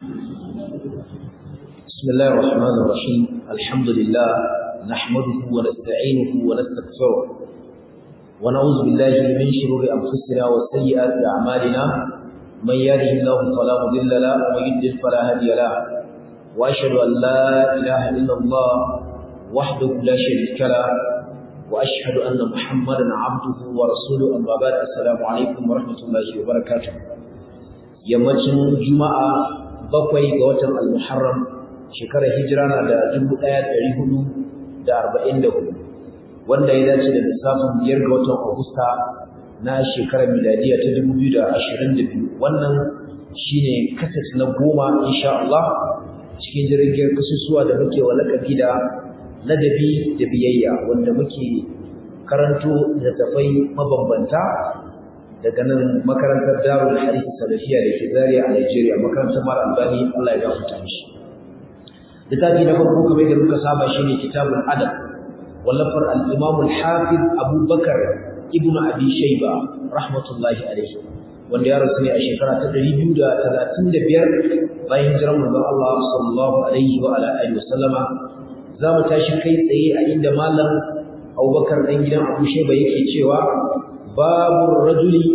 بسم الله الرحمن الرحيم الحمد لله نحمده ونستعينه ونستغفره ونعوذ بالله من شرور أنفسنا وسيئات أعمالنا من يهده الله فلا مضل له ومن يضلل فلا هادي له وأشهد أن لا إله إلا الله وحده لا شريك له وأشهد أن محمدا عبده ورسوله أما بعد السلام عليكم ورحمة الله وبركاته yammacin juma'a 7 ga watan al-muharram shekarar hijira na da 1444 wanda ya dace da lissafin 5 ga watan agusta na shekarar miladiya ta 2022 wannan shine kaset na 10 insha Allah cikin jirgin kasusuwa da muke walakafi da ladabi da biyayya wanda muke karanto da tafai mabambanta daga nan makarantar Darul Hadith Salafiya da ke Zaria a Nigeria makarantar Malam Albani Allah ya gafarta mishi littafi na farko kamar da muka saba shine Kitabul Adab wallafar al-Imam al-Hafiz Abu Bakar ibn Abi Shayba rahmatullahi alayhi wanda ya rasu ne a shekara ta 235 bayan hijirar manzon Allah sallallahu alaihi wa ala alihi wasallama zamu tashi kai tsaye a inda malam Abu Bakar dan gidan Abu Shayba yake cewa babu rajuli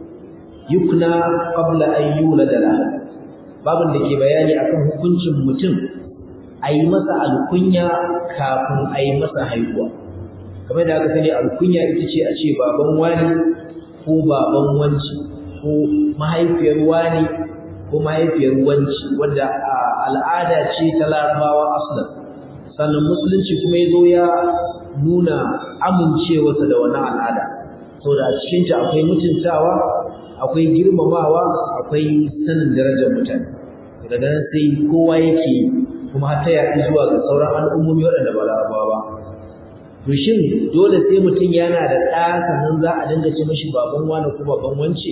yukna qabla an yulada la babun da ke bayani akan hukuncin mutum ayi masa alkunya kafin ayi masa haihuwa kamar da aka sani alkunya ita ce a ce baban wani ko baban wanci ko mahaifiyar wani ko mahaifiyar wanci wanda al'ada ce ta Larabawa aslan sannan musulunci kuma yazo ya nuna amincewarsa da wannan al'ada saboda a cikin ta akwai mutuntawa akwai girmamawa akwai sanin darajar mutane daga nan sai kowa yake kuma har ta yaɗu zuwa ga sauran al'ummomi waɗanda ba Larabawa ba to shin dole sai mutum yana da ɗa sannan za a dinga ce mashi baban wani ko baban wance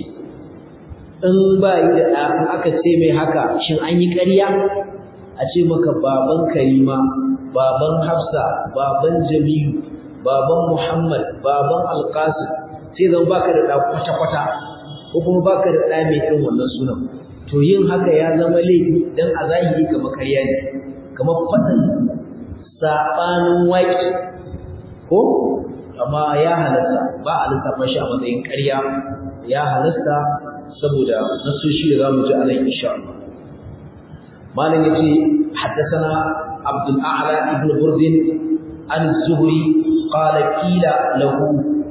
in ba yi da ɗa in aka ce mai haka shin an yi ƙarya a ce maka baban Karima baban Hafsa baban Jamilu baban Muhammad baban Alqasim sai zan baka da ɗa kwata-kwata ko kuma baka da ɗa mai irin wannan sunan to yin haka ya zama laifi dan a zahiri kamar ƙarya ne kamar faɗin saɓanin waƙi ko amma ya halasta ba a lissafa shi a matsayin ƙarya ya halasta saboda nasoshi da zamu ji a nan insha Allah malam yace haddathana Abdul A'la ibn Burd an Zuhri qala qila lahu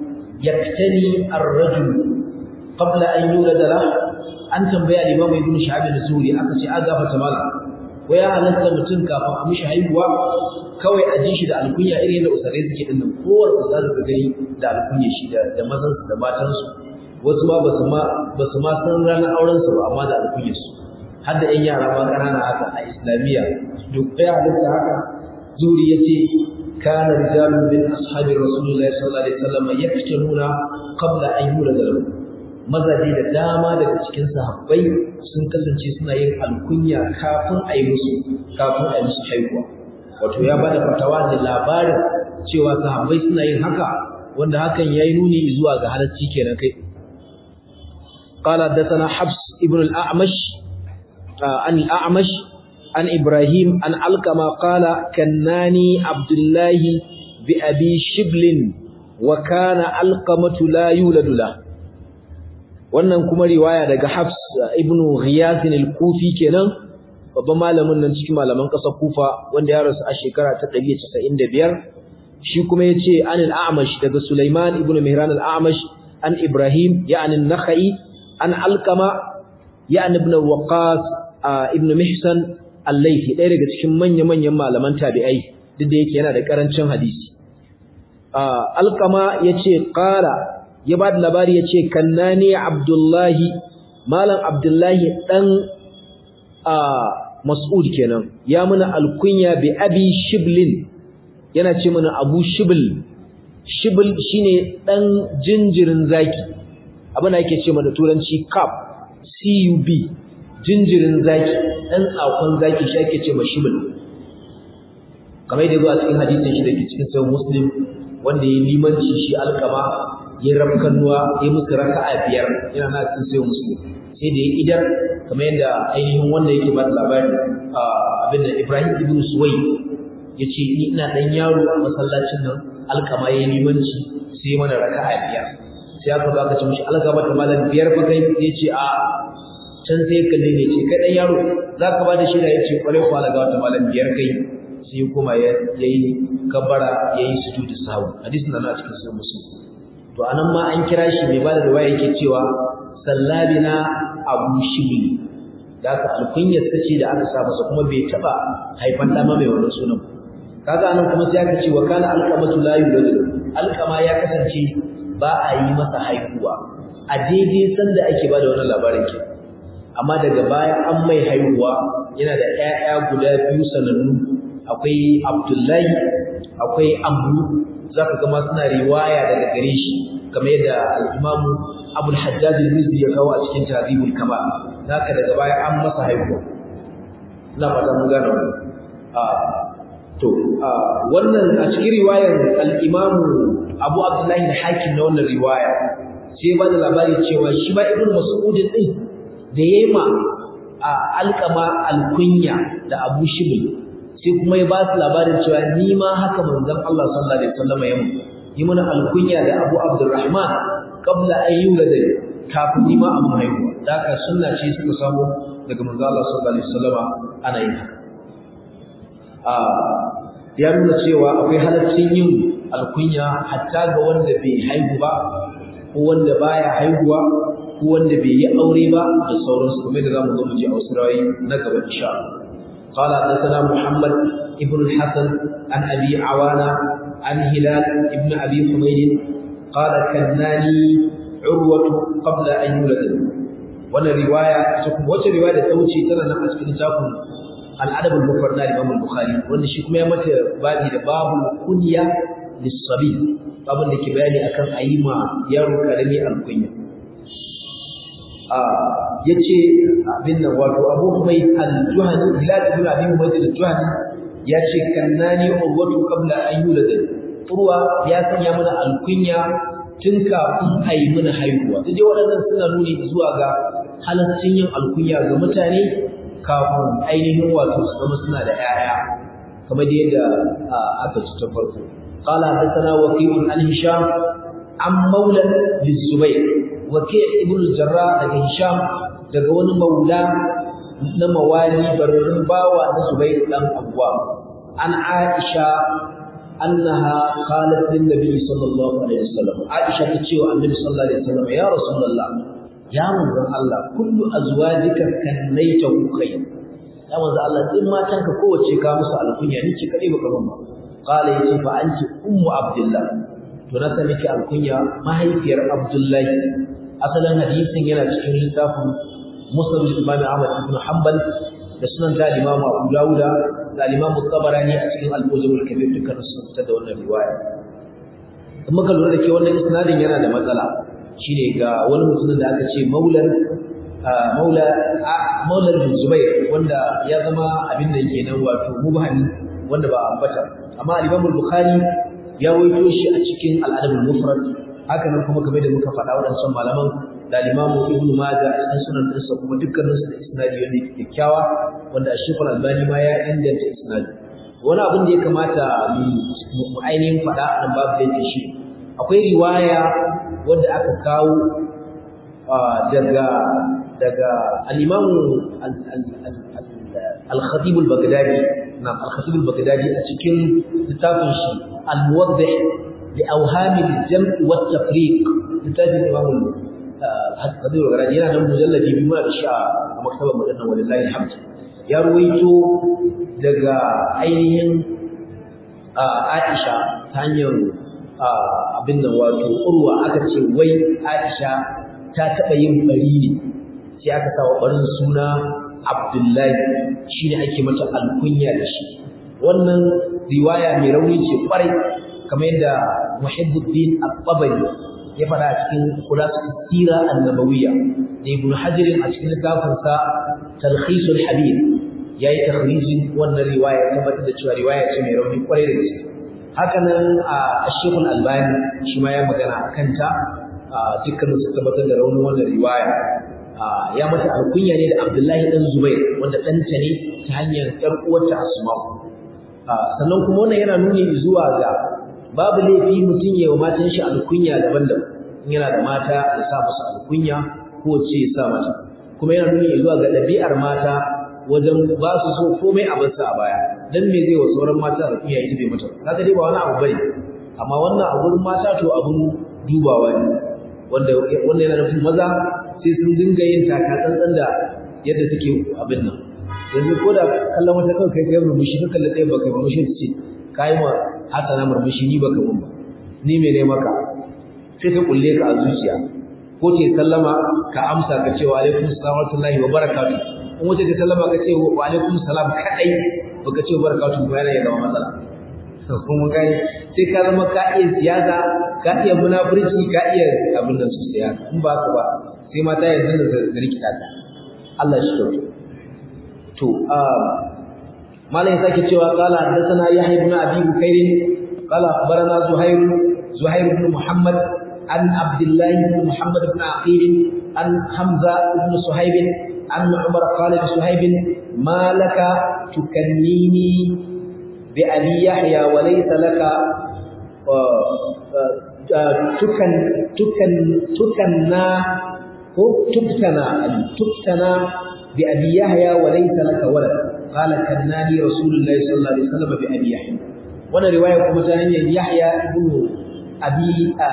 yaktani ar-rajul qabla an yulada lahu an tambaya Imam Ibn Shihab az-Zuhri aka ce a gafarta malam waya halatta mutum kafin a mishi haihuwa kawai a ji shi da alkunya irin da usarai suke din nan kowar usa da gani da alkunya shi da mazan su da matan su wasu ma basu ma san ranar auren su ba amma da alkunya su har da ƴan yara ma kanana haka a islamiyya duk ya halatta haka Zuhri yace kana rijalun min ashabi rasulullahi sallallahu alaihi wasallam yaktununa qabla an yulada lahu mazaje da dama daga cikin sahabbai sun kasance suna yin alkunya kafin a yi musu haihuwa wato ya bada fatawa da labarin cewa sahabbai suna yin haka wanda hakan yayi nuni zuwa ga halacci kenan kai qala hadathana habs ibn al-a'mash an ibrahim an alqama qala kannani abdullah bi abi shiblin wa kana alqamatu la yuladu lahu wannan kuma riwaya daga Hafs ibn Ghiyath al-Kufi kenan babban malamin nan cikin malaman kasar Kufa wanda ya rasu a shekara ta 195 shi kuma yace an al-A'mash daga Sulaiman ibn Mihran al-A'mash an Ibrahim ya'ni an-Nakhai an Alqama ya'ni ibn Waqqas ibn Mihsan al-Laythi ɗaya daga cikin manyan malaman tabi'ai duk da yake yana da karancin hadisi Alqama yace qala ya ba da labari ya ce kannani abdullahi malam abdullahi ɗan mas'ud kenan ya muna alkunya bi abi shiblin yana ce mana abu shibl shine ɗan jinjirin zaki abin da yake ce mana turanci cub jinjirin zaki ɗan tsakon zaki shi ake ce ma shibl kamar yadda zuwa cikin hadisin shi da ke cikin sahih muslim wanda ya limanci shi alkama ya rabkanuwa ya musu raka'a 5 yana na cikin sai muslim sai da ya idar kamar yadda ainihin wanda yake ba labari abin da Ibrahim ibn Suwai yace ni ina dan yaro a masallacin nan alkama yayin limanci sai mana raka'a biyar sai aka baka ce mishi alkama ta malam biyar fa kai yace a can sai kalle ne ce kai dan yaro zaka ba da shi da yace kware ko alkama ta malam biyar kai sai kuma yayi kabbara yayi sujudu sahwi hadisin nan a cikin sahih Muslim to anan ma an kira shi mai bada riwaya yake cewa sallabina Abu Shibli da aka alkunyar sace da aka sa masa kuma bai taba haifan da mai wannan sunan kaga anan kuma sai aka ce wa kana alqamatu la yulad alqama ya kasance ba a yi masa haihuwa a daidai sanda ake bada wannan labarin ke amma daga baya an mai haihuwa yana da ƴaƴa guda biyu sanannu akwai Abdullahi akwai Amru zaka ga ma suna riwaya daga gare shi kamar yadda al-Imam Abu al-Hajjaj al-Mizzi ya kawo a cikin Tahdhibul Kamal zaka daga baya an masa haihuwa ina fata mun gane wannan a cikin riwayar al-Imam Abu Abdullah al-Hakim na wannan riwaya sai ba da labari cewa shi ba Ibn Mas'ud din da yayi ma alqama al-kunya da Abu Shibl sai kuma ya ba su labarin cewa ni ma haka manzon Allah sallallahu alaihi wasallam ya yi mana alkunya da Abu Abdurrahman qabla an yulada kafin ni ma abu haihuwa da haka sunna ce suka samu daga manzon Allah sallallahu alaihi wasallam ana yin ya nuna cewa akwai halaccin yin alkunya hatta ga wanda bai haihu ba ko wanda baya haihuwa ko wanda bai yi aure ba da sauransu kuma da zamu zo mu ji a wasu rawayi na gaba insha Allah قال حدثنا محمد ابن الحسن عن أبي عوانة عن هلال ابن أبي حميد قال كناني عروة قبل أن يولد وانا رواية رواية توجي تنا نحن كنتاكم الأدب المفرد لإمام البخاري وانا شكما يمت بابي باب الكنية للصبي باب اللي كبالي أكام أيما يارو كلمي الكنية yace abin nan wato Abu Humayd al-Juhani Hilal ibn Abi Humayd al-Juhani yace kannani urwatu qabla an yulad urwa ya sanya mana alkunya tun kafin ayi mana haihuwa dai waɗannan suna nuni zuwa ga halaccin yin alkunya ga mutane kafin ainihin wato su zama suna da ƴaƴa kamar yadda aka ci ta farko qala hadathana waqi'un an Hisham an mawla lizubayr Waki' ibn al-Jarrah daga Hisham daga wani maula na mawali barrin bawa na Zubayr dan Awwam an Aisha annaha qalat lin nabi sallallahu alaihi wasallam Aisha ta ce wa annabi sallallahu alaihi wasallam ya rasulullah ya manzon Allah kullu azwajika kannaita khayr ya manzon Allah din matanka kowace ka musu alkunya ni ce kadai baka ban ba qala yace fa anti ummu abdullah to na sani ki alkunya mahaifiyar Abdullahi asalin hadisin yana cikin littafin Musnad Imam Ahmad ibn Hanbal da sunan ta Imam Abu Dawud da Imam Tabarani a cikin Al-Mujam al-Kabir dukkan sun fitar da wannan riwaya kuma ka lura da ke wannan isnadin yana da matsala shine ga wani mutum da aka ce maula bin Zubair wanda ya zama abin da yake nan wato mubhami wanda ba ambata amma Imam Bukhari ya waito shi a cikin Al-Adab al-Mufrad haka nan kuma kamar da muka faɗa waɗannan malaman da Imam Ibn Majah a cikin sunan ɗinsa kuma dukkanin su da isnadi wanda yake kyakkyawa wanda Sheikh Al-Albani ma ya inganta isnadi wani abin da ya kamata mu ainihin faɗa a nan babu da shi akwai riwaya wanda aka kawo daga al-Imam al-Khatib al-Baghdadi al-Khatib al-Baghdadi a cikin littafin shi al-Muwaddih بأوهام الجمع والتفريق لتاج الإمام الخطيب البغدادي yana nan mujalladi bi muna da shi a maktabar madanna wallahi alhamd ya ruwaito daga ainihin Aisha ta hanyar abin da wato urwa aka ce wai Aisha ta taba yin bari ne sai aka sa wa barin suna Abdullahi shine ake mata alkunya da shi wannan riwaya mai rauni ce kwarai kamar yadda Muhibbuddin At-Tabari ya faɗa a cikin Khulasatus Sira An-Nabawiyya da Ibn Hajar a cikin littafin sa Talkhisul Habib yayi takhrijin wannan riwaya tabbatar da cewa riwaya ce mai rauni kwarai da gaske haka nan Sheikh Al-Albani shi ma ya magana akan ta dukkan su tabbatar da raunin wannan riwaya ya mata alkunya ne da Abdullahi dan Zubair wanda ɗanta ne ta hanyar ƴar uwarta Asma'u. Sannan kuma wannan yana nuni zuwa ga babu laifi mutum ya wa matan shi alkunya daban-daban. In yana da mata ya sa musu alkunya ko ce ya sa mata. Kuma yana nuni zuwa ga ɗabi'ar mata wajen ba su so komai a basu a baya. Dan me zai wa sauran mata alkunya ita bai mata. Kaga dai ba wani abu bane. Amma wannan a gurin mata to abun dubawa ne. Wanda yana nufin maza sai sun dinga yin takatsantsan da yadda suke abin nan. Yanzu ko da kallon wata kawai kai murmushi ka kalli ɗaya baka murmushi ta ce kai ma hasana murmushi ni baka mun ba ni me ne maka sai ka kulle ka a zuciya ko ce sallama ka amsa ka ce wa alaikum assalam wa rahmatullahi wa barakatuh in wace ta sallama ka ce wa alaikum salam kadai baka ce wa barakatuh ba yana zama matsala kuma kai sai ka zama ka iya siyasa ka iya munafurci ka iya abin nan sosai haka in ba ka ba sai mata yanzu da rikita ta Allah shi kyautu to malai sake cewa qala hadathana yahya ibn abi bukair qala akhbarana zuhair ibn muhammad an abdullah ibn muhammad ibn aqil an hamza ibn suhaib an umar qala li suhaib ma laka tukannini bi abi yahya wa laysa laka tukanna ko tuktana bi abi yahya wa laysa laka walad qala kannani rasulullahi sallallahu alaihi wasallam bi abi yahya wannan riwaya kuma ta hanyar yahya ibn abi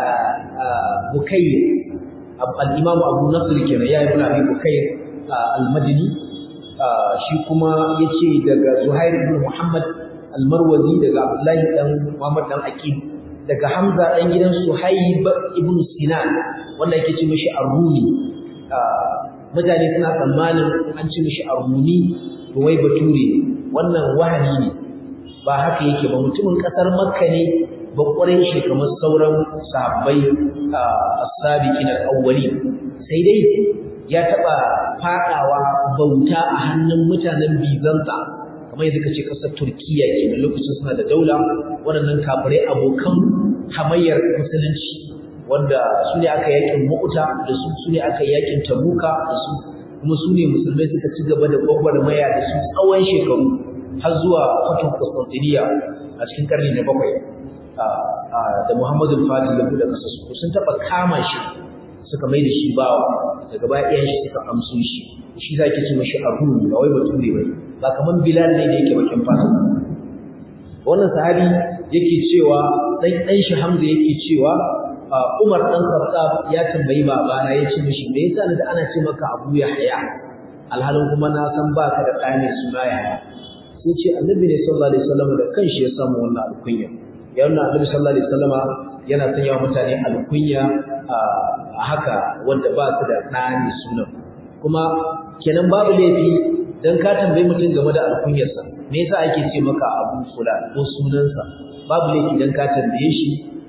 bukayr al-imam abu nasr kenan ya ibn abi bukayr al-madini shi kuma yace daga zuhair ibn muhammad al-marwazi daga abdullahi dan muhammad dan aqil daga hamza dan gidan suhaib ibn sinan wanda yake ce mishi ar-rumi mutane suna tsammanin an ci mishi armuni to wai bature wannan wahani ne ba haka yake ba mutumin kasar makka ne ba ƙwarin shi kamar sauran sahabbai as-sabiqin al-awwalin sai dai ya taba fadawa bauta a hannun mutanen Bizanta kamar yadda kace kasar Turkiya kenan lokacin suna da daula waɗannan kafirai abokan hamayyar musulunci wanda su ne aka yakin Mu'ta da su ne aka yakin Tabuka da su kuma su ne musulmai suka ci gaba da gwagwarmaya da su tsawon shekaru har zuwa fatun Constantinople a cikin karni na 7 da Muhammadu Fatih ya buɗe kasar su sun taba kama shi suka mai da shi bawa daga baya iyayen shi suka amso shi zaki ce mashi abu ba wai bature bai ba kaman Bilal ne da yake bakin fata wannan sahabi yake cewa dan shi Hamza yake cewa Umar dan Khattab ya tambayi babana yace mishi me yasa da ana ce maka Abu Yahya alhalin kuma na san baka da ɗani suna Yahya sai ce Annabi ne sallallahu alaihi wasallam da kanshi ya samu wannan alkunya ya nuna Annabi sallallahu alaihi wasallam yana sanya wa mutane alkunya a haka wanda ba su da ɗani sunan kuma kenan babu laifi dan ka tambayi mutum game da alkunyarsa me yasa ake ce maka Abu Fulan ko sunansa babu laifi dan ka tambaye shi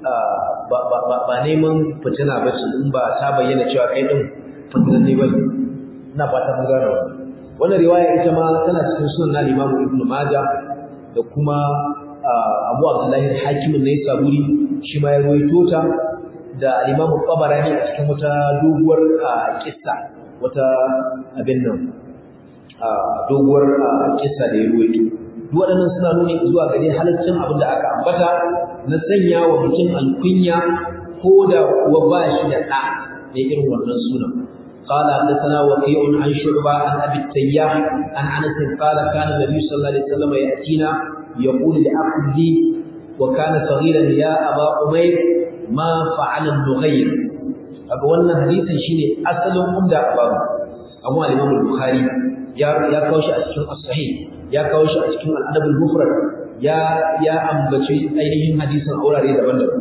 ba neman fitina ba ce in ba ta bayyana cewa kai din fitinan ne ba ina fata mun gane wannan riwaya ita ma tana cikin sunan na Imam Ibn Majah da kuma Abu Abdullah al-Hakim an-Naisaburi shi ma ya rawaito ta da Imam Tabarani a cikin wata doguwar kissa wata abin nan doguwar kissa da ya rawaito duk waɗannan suna nuni zuwa gare halaccin abin da aka ambata na sanya wa mutum alkunya ko da kuwa ba shi da ɗa da irin wannan sunan. قال حدثنا وكيع عن شعبة عن أبي التياح عن أنس قال كان النبي صلى الله عليه وسلم يأتينا يقول لأخ لي وكان صغيرا يا أبا عمير ما فعل النغير أقولنا حديثا شيني أصل أمدى أبو الإمام البخاري يا كوش أسكن الصحيح يا كوش أسكن الأدب المفرد يا ambaci ainihin hadisin aurare daban-daban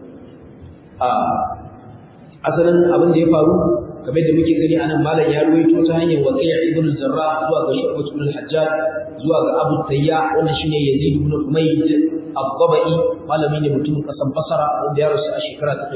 asalin abin da ya faru kamar da muke gani anan malam ya ruwaito ta hanyar Waqi' ibn Jarrah zuwa ga Shu'bah ibn al-Hajjaj zuwa ga Abu Tayyah wannan shine Yazid ibn Humayd al-Dhabai malami ne mutumin kasan Basra wanda ya rasu a shekara ta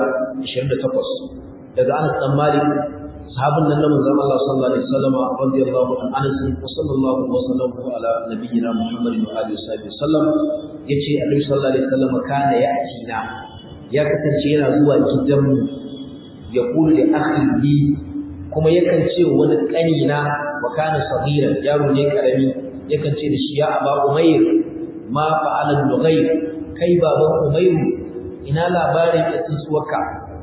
128 daga Anas bin Malik sahabin nan na manzon Allah sallallahu alaihi wasallam radiyallahu an Anas wa sallallahu wa sallam ala nabiyyina Muhammadin wa alihi wasallam yace Annabi sallallahu alaihi wasallam kana ya'tina ya kasance yana zuwa gidanmu ya kula da akhi kuma yakan ce wani kanina wa kana saghiran yaro ne karami yakan ce da shi ya aba umayr ma fa'ala al-ghayr kai baban umayr ina labarin tsuwarka.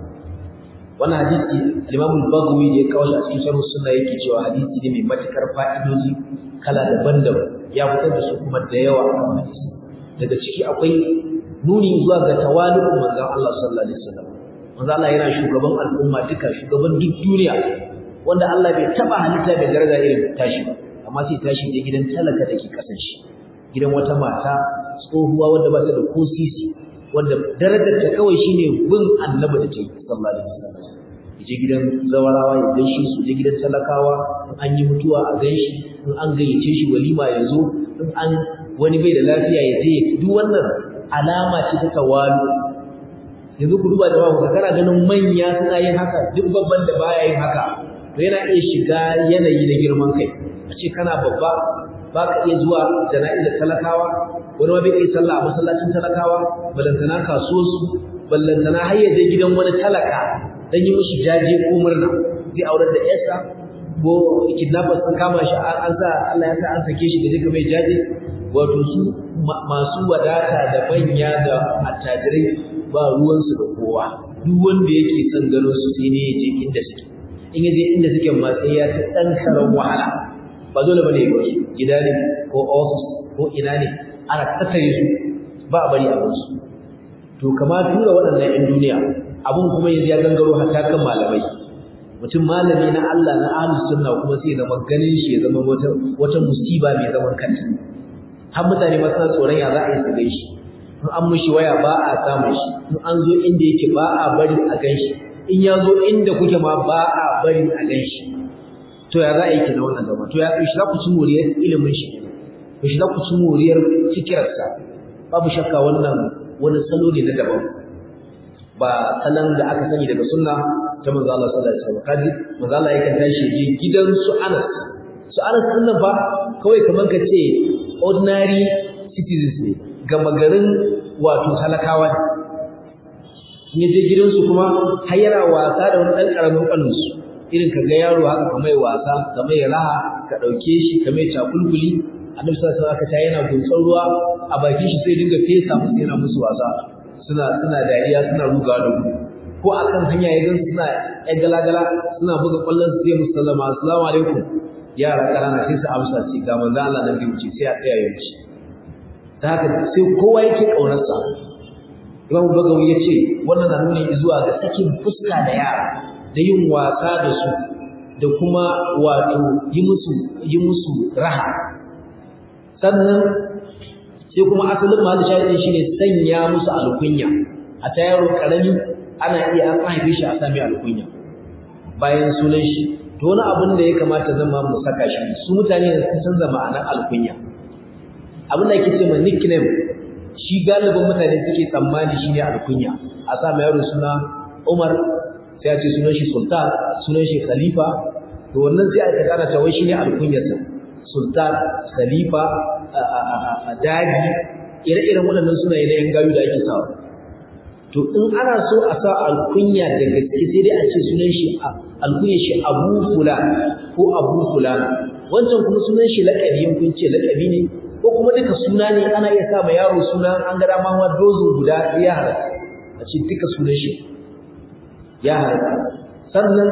wannan hadisi al-Imam al-Baghawi da ya kawo shi a cikin sharh sunna yake cewa hadisi ne mai matukar fa'idoji kala daban-daban ya fitar da su kuma da yawa a hadisi daga ciki akwai nuni zuwa ga tawali'un manzon Allah sallallahu alaihi wasallam manzon Allah yana shugaban al'umma duka shugaban duk duniya wanda Allah bai taba halitta da daraja irin tashi ba amma sai tashi da gidan talaka dake kasan shi gidan wata mata tsohuwa wanda ba ta da ko sisi wanda darajar ta kawai shine bin annabi da take sallallahu alaihi wasallam je gidan zawarawa ya gaishe su je gidan talakawa in an yi mutuwa a gaishe in an gayyace shi walima ya zo in an wani bai da lafiya ya je duk wannan alama ce ta tawalu yanzu ku duba da ba kana ganin manya suna yin haka duk babban da baya yin haka to yana iya shiga yanayi na girman kai a ce kana babba ba ka iya zuwa jana'izar talakawa wani ma bai iya sallah a masallacin talakawa ballantana kasuwarsu ballantana har ya je gidan wani talaka dan yi mishi jaje ko murna zai aurar da yarsa ko kidnappers sun kama shi an sa Allah ya sa an sake shi da duka mai jaje wato su masu wadata da manya da attajirai ba ruwansu da kowa duk wanda yake son gano su sai ne ya je inda suke in ya je inda suke ma sai ya ta dan karan wahala ba dole bane ba su gida ne ko office ko ina ne ana tattare su ba a bari a su to kamar tura waɗannan 'yan duniya abun kuma yanzu ya gangaro hatta kan malamai mutum malami na Allah na ahlus sunna kuma sai da maganin shi ya zama wata musiba mai zaman kanta har mutane ma suna tsoron ya za a yi su gan shi in an mishi waya ba a samun shi in an zo inda yake ba a bari a gan shi in ya zo inda kuke ma ba a bari a gan shi to ya za a yi ki na wannan zama to ya shi za ku ci moriyar ilimin shi to shi za ku ci moriyar fikirarsa babu shakka wannan wani salo ne na daban ba salon da aka sani daga sunna ta manzo Allah sallallahu alaihi wasallam kaji manzo Allah yakan tashi je gidan su Anas din nan ba kawai kaman ka ce ordinary citizens ne gama garin wato talakawa ne je gidan su kuma har yana wasa da wani dan karamin kanin su irin ka ga yaro haka kamar wasa kamar raha ka dauke shi kamar cakulkuli annabi sallallahu alaihi wasallam aka yana gutsar ruwa a bakin shi sai dinga fesa musu yana musu wasa suna dariya suna ruga da gudu ko akan hanya ya gan suna ɗan galagala suna buga kwallon su sai musallama assalamu alaikum yara karana sai su amsa ce ga manzo Allah nan bai wuce sai a tsaya ya wuce ta haka sai kowa yake kaunarsa Imam Bagawi ya ce wannan na nuni zuwa ga sakin fuska da yara da yin wasa da su da kuma wato yi musu raha sannan sai kuma asalin mahallin shahidin shine sanya musu alkunya a ta yaro karami ana iya an haife shi a sami alkunya bayan sunan shi to wani abin da ya kamata zama mu saka shi su mutane sun canza ma'anar alkunya abin da yake ce ma nickname shi galibin mutane suke tsammani shine alkunya a sa mai yaro suna Umar sai a ce sunan shi Sultan sunan shi Khalifa to wannan sai aka gana ta wai shine alkunyarsa Sultan Khalifa Dadi ire-iren waɗannan sunaye na yan gayu da ake sawa to in ana so a sa alkunya da gaske sai dai a ce sunan shi alkunya shi Abu Fulan ko Abu Fulan wancan kuma sunan shi laƙabi kun ce laƙabi ne ko kuma duka suna ne ana iya sa ma yaro suna an ga dama ma dozin guda ya halatta a ce duka sunan shi ya halatta sannan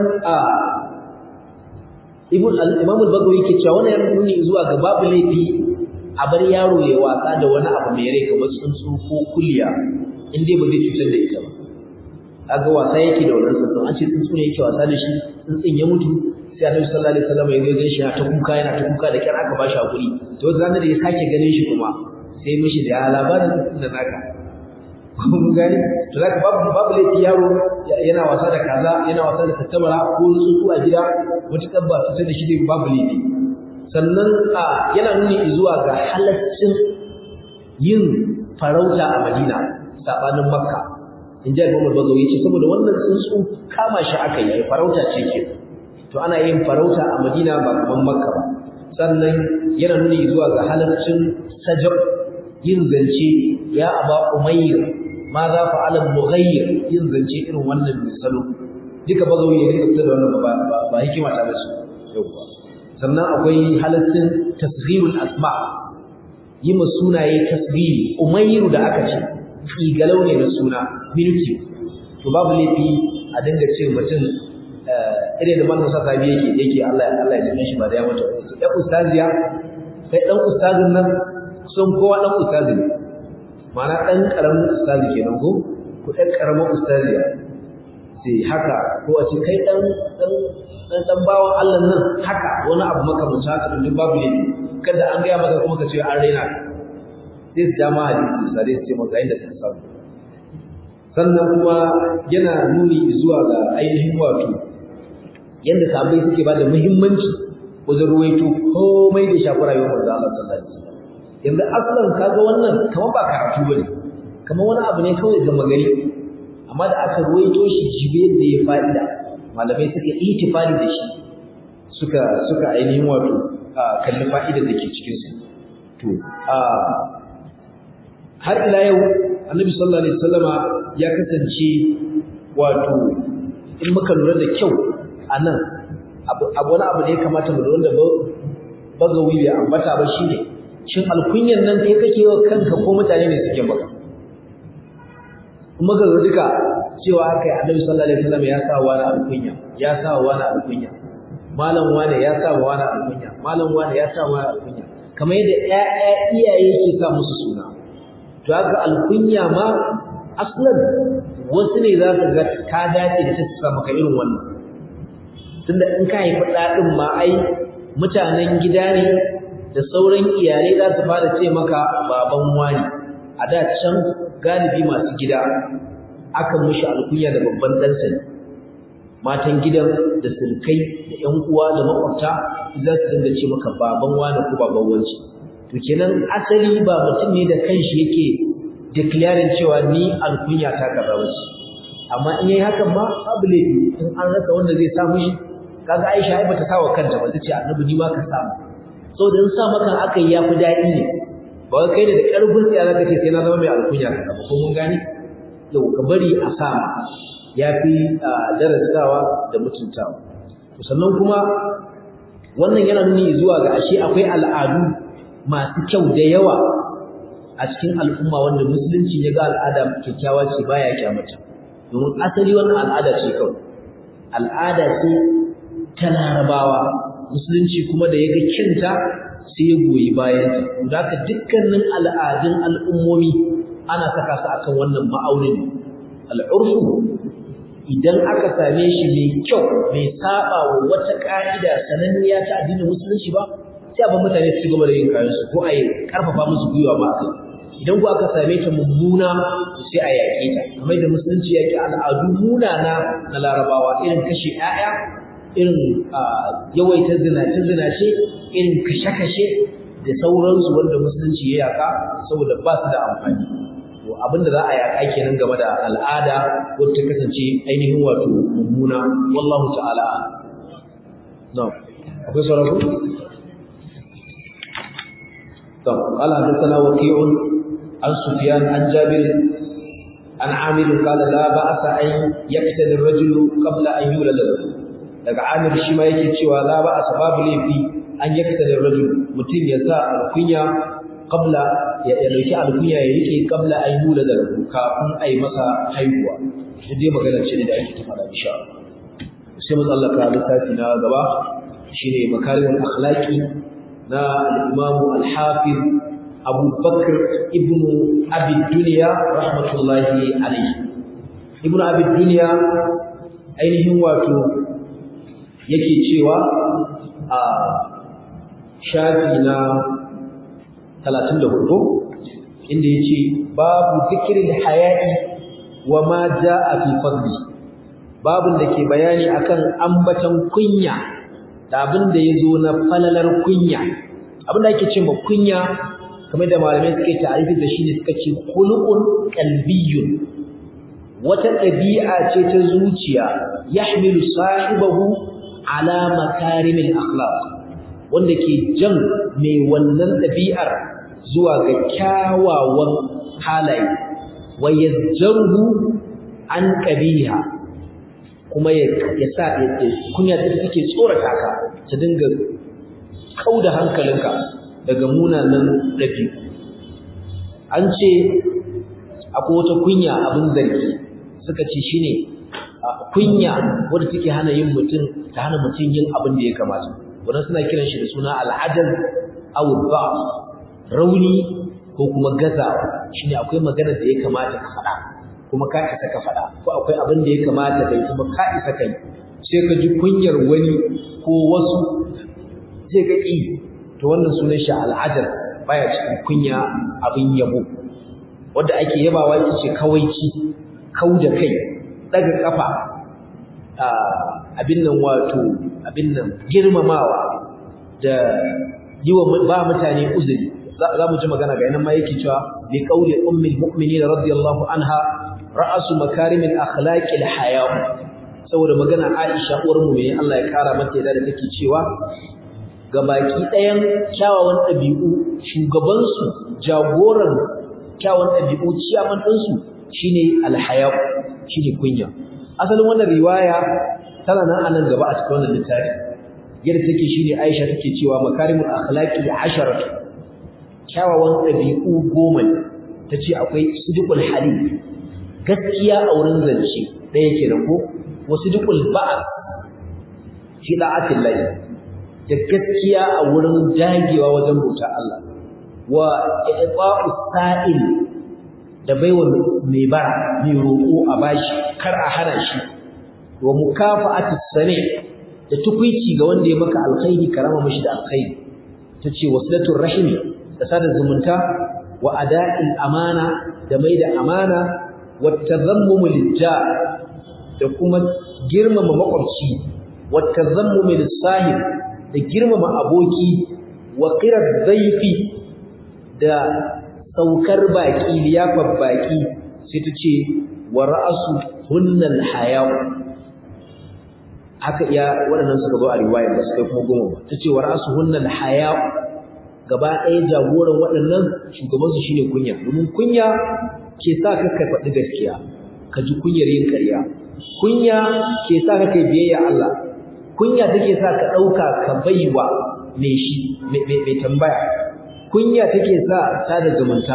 Imam al-Bagawi yake cewa wannan yana nuni zuwa ga babu laifi a bar yaro ya wasa da wani abu mai rai kamar tsuntsu ko kulliya in dai ba zai cutar da ita ba kaga wasa yake da wannan tsuntsu an ce tsuntsu ne yake wasa da shi tsuntsun ya mutu sai Annabi sallallahu alaihi wasallam ya ga shi yana ta kuka da kyar aka bashi hakuri to ranar da ya sake ganin shi kuma sai mishi da labarin da naka mun gani to zaka babu laifi yaro yana wasa da kaza yana wasa da tattabara ko tsuntsu a gida wata tabba ta da shi babu laifi sannan yana nuni zuwa ga halaccin yin farauta a Madina sabanin Makka in ji Imam Bagawi yace saboda wannan tsuntsu kama shi aka yi farauta ce ke to ana yin farauta a Madina ba kaman Makka ba sannan yana nuni zuwa ga halaccin sajab yin zance ya aba umayr ma za fa alam mughayyir yin zance irin wannan misalo duka bagawi ne duka fitar da wannan ba hikima ta bace yauwa sannan akwai halaccin tasghirul asma yi ma sunaye tasghiri umayru da aka ce tsigalau ne na suna minuti to babu laifi a dinga ce mutum irin da manzon sa tabi yake Allah ya tsine shi ba da ya mutu ya ustaziya kai dan ustazin nan sun kowa dan ustazi ne ma'ana dan karamin ustazi kenan ko dan karamin ustaziya sai haka ko a ce kai dan bawan Allah nan haka wani abu makamancin haka din babu laifi kada an ga maka kuma ka ce an raina sai su jama hadisi sai su ce maka inda ka samu sannan kuma yana nuni zuwa ga ainihin wato yanda sahabbai suke bada muhimmanci wajen ruwaito komai da shafi rayuwar manzo Allah sallallahu alaihi wasallam yanzu aslan kaga wannan kamar ba karatu bane kamar wani abu ne kawai ga magari amma da aka ruwaito shi jibe da ya fa'ida malamai suka itifadi da shi suka ainihin wato kalli fa'idar da ke cikin su to har ila yau annabi sallallahu alaihi wasallama ya kasance wato in muka lura da kyau anan wani abu da ya kamata mu lura da bagawi ya ambata ba shine shin alkunyan nan kai kake wa kanka ko mutane ne suke maka kuma ga duka cewa haka annabi sallallahu alaihi wasallam ya sa wani alkunya ya sa wani alkunya malam wani ya sa wani alkunya malam wani ya sa wani alkunya kamar yadda iyaye ke sa musu suna to haka alkunya ma aslan wasu ne za su ga ka dace da ta sa maka irin wannan tunda in ka haifi ɗaɗin ma ai mutanen gida ne da sauran iyalai za su fara ce maka baban wani a da can galibi masu gida aka mushi alkunya da babban ɗansa ne matan gidan da sirkai da ƴan uwa da makwabta za su dinga ce maka baban wani ko baban wanci to kenan asali ba mutum ne da kanshi yake declaring cewa ni alkunya ta kaza wace amma in yayi hakan ma babu laifi in an rasa wanda zai samu shi kaga Aisha ai bata sawa kanta ba tace annabi ni ma ka samu saboda in sa maka akai yafi dadi ne ba kai ne da karfin tsiya zaka ce sai na zama mai alkunya kaza ba ko mun gane yau ka bari a sa yafi darasawa da mutuntawa to sannan kuma wannan yana nuni zuwa ga ashe akwai al'adu masu kyau da yawa a cikin al'umma wanda musulunci ya ga al'ada kyakkyawa ce baya kyamata domin asali wannan al'ada ce kawai al'ada ce ta Larabawa musulunci kuma da yaga kinta sai ya goyi bayan ta haka dukkanin al'adun al'ummomi ana saka su akan wannan ma'aunin al'urfu idan aka same shi mai kyau mai saba wa wata ka'ida sananniya ta addinin musulunci ba sai abin mutane su gaba da yin kayan su ko a yi karfafa musu gwiwa ba akai idan ku aka same ta mummuna sai a yaƙe ta kamar da musulunci yaƙi al'adu munana na Larabawa irin kashe ƴaƴa irin yawaita zinace irin kashe-kashe da sauransu wanda musulunci ya yaƙa saboda ba su da amfani to abinda za a yaƙa kenan game da al'ada wacce ta kasance ainihin wato mummuna wallahu ta'ala no akwai sauran ku to qala hadathana waqi'un an sufyan an jabir an amir qala la ba'sa an yaqtadi ar-rajulu qabla an yulada daga amir shi ma yake cewa la ba'sa babu laifi an yaqtadi ar-rajulu mutum ya sa alkunya qabla ya dauki alkunya ya rike qabla an yulada kafin ai masa haihuwa shi dai magana ce da ake ta fada insha Allah sai mu tsallaka littafi na gaba shine makarimul akhlaqi na al-imam al-hafiz Abu Bakr ibn Abi Dunya rahmatullahi alayhi ibn Abi Dunya ainihin wato yake cewa a shafi na 34 inda yace babu zikril haya'i wa ma jaa fi fadli babun da ke bayani akan ambatan kunya da abin da yazo na falalar kunya abin da ake cewa kunya kamar da malamai suke ta'arifi da shi ne suka ce khuluqun qalbiyyun wata ɗabi'a ce ta zuciya yahmilu sahibahu ala makarimil akhlaq wanda ke jan mai wannan ɗabi'ar zuwa ga kyawawan halaye wa yazjaruhu an qabiha kuma ya sa kunya ta take tsorata ka ta dinga kauda hankalinka daga munanan dabi'u. An ce akwai wata kunya abin zargi, suka ce shine kunya wanda take hana mutum yin abin da ya kamata. Wannan suna kiran shi da suna al'ajal aw dha'f, rauni ko kuma gazawa. Shine akwai magana da ya kamata ka faɗa kuma ka isa ka faɗa, ko akwai abin da ya kamata kai kuma ka isa kai, sai ka ji kunyar wani ko wasu sai ka ƙi. To wannan sunan shi al'ajal, baya cikin kunya abin yabo. Wanda ake yabawa ita ce kawaici, kauda kai, daga kafa, abin nan girmamawa da yiwa ba mutane uzuri. Za mu ji magana ga yanan ma yake cewa bi qauli ummul mu'minin radiyallahu anha ra'asu makarimil akhlaqil haya. Saboda magana Aisha uwar mu ne Allah ya kara mata yadda da take cewa gabaki ɗayan kyawawan ɗabi'u shugabansu, jagoran kyawawan ɗabi'u, ciyaman ɗinsu shine alhaya, shine kunya. Asalin wannan riwaya tana nan anan gaba a cikin wannan littafi. Yadda take shine Aisha take cewa makarimul akhlaqi 10, kyawawan ɗabi'u 10. Tace akwai sidqul hadith, gaskiya a wurin zance ɗaya kenan ko wasidqul ba'd fi da'atillah, da gaskiya a wurin dagewa wajen bauta Allah, wa i'ta'us sa'il, da baiwa mai bara mai roƙo a bashi kar a hana shi, wa mukafa'atus sani, da tukuici ga wanda ya maka alkhairi karama mishi da alkhairi. Tace wasilatul rahimi, da sada zumunta, wa ada'il amana, da mai da amana, wa tazammumu lijja, da kuma girmama makwabci, wa tazammumu lis-sahib, da girmama aboki, wa qirar dhayfi, da saukar baki, liyafar baki. Sai ta ce wa ra'asu hunnal haya. Haka iya waɗannan suka zo a riwayar ba su kai kuma 10 ba. Ta ce wa ra'asu hunnal haya, gaba ɗaya jagoran waɗannan shugabansu shine kunya, domin kunya ke sa ka faɗi gaskiya, ka ji kunyar yin ƙarya. Kunya ke sa ka kai biyayya Allah. Kunya take sa ka ɗauka ka baiwa mai shi mai tambaya. Kunya take sa sada zumunta.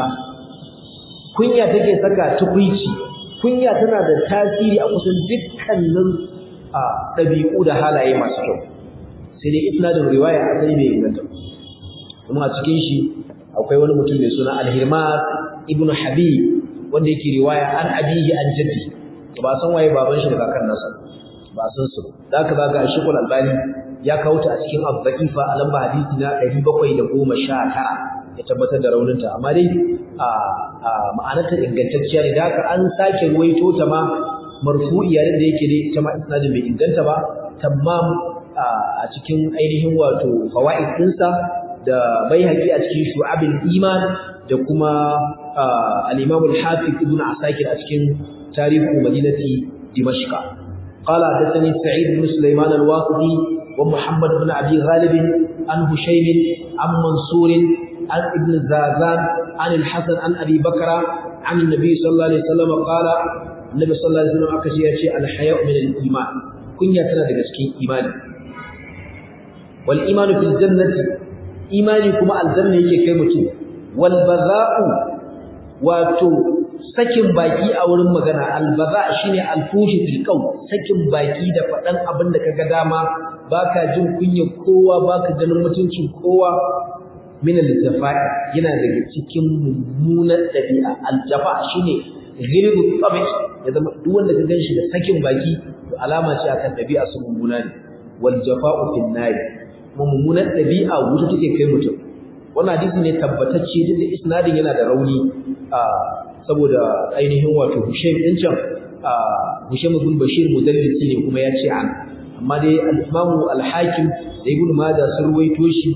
Kunya take saka tukuici. Kunya tana da tasiri a kusan dukkanin ɗabi'u da halaye masu kyau. Sai dai isnadin riwaya asali bai inganta. Kuma a cikin shi akwai wani mutum mai suna Al-Hirmas ibn Habib wanda yake riwaya an abihi an jaddi. Ba san waye baban shi da kakan nasa, ba san su. Da haka zaga Sheikhul Albani ya kawo ta a cikin Az-Za'ifa a lamba hadisi na 719 ya tabbatar da rauninta, amma dai ma'anarta ingantacciya ne. Da haka an sake ruwaito ta ma marfu'iya da yake dai ita ma isnadin bai inganta ba. Tamam a cikin ainihin wato fawaid dinsa da Baihaqi a cikin Shu'abul Iman, da kuma al-Imam al-Hafiz Ibn Asakir a cikin Tarihu Madinati Dimashq. Qala hadathani Sa'id ibn Sulaiman al-Waqidi wa Muhammad ibn Abi Ghalib an Hushaym an Mansur an Ibn Zazan an al-Hasan an Abi Bakra an an-Nabi sallallahu alaihi wasallam qala Annabi sallallahu alaihi wasallam aka ce yace al-haya'u min al-iman, kunya tana daga cikin imani. Wal imanu fil jannati, imani kuma aljanna yake kai mutum. Wal baza'u, wato sakin baki a wurin magana. Al baza' shine al fushi fil qawl, sakin baki da fadan abin da kaga dama, baka jin kunya kowa, baka ganin mutuncin kowa. Min al jafa'i, yana daga cikin mummunan dabi'a. Al jafa' shine ghilbu tabi, ya zama duk wanda ka ganshi da sakin baki to alama ce akan dabi'a su mummuna ne. Wal jafa'u fil nar, mummunan dabi'a wuta take kai mutum. Wannan hadisi ne tabbatacce, duk da isnadin yana da rauni saboda ainihin wato Hushaym din can Hushaym ibn Bashir mudallisi ne kuma ya ce an, amma dai al-Imam al-Hakim da Ibn Majah sun ruwaito shi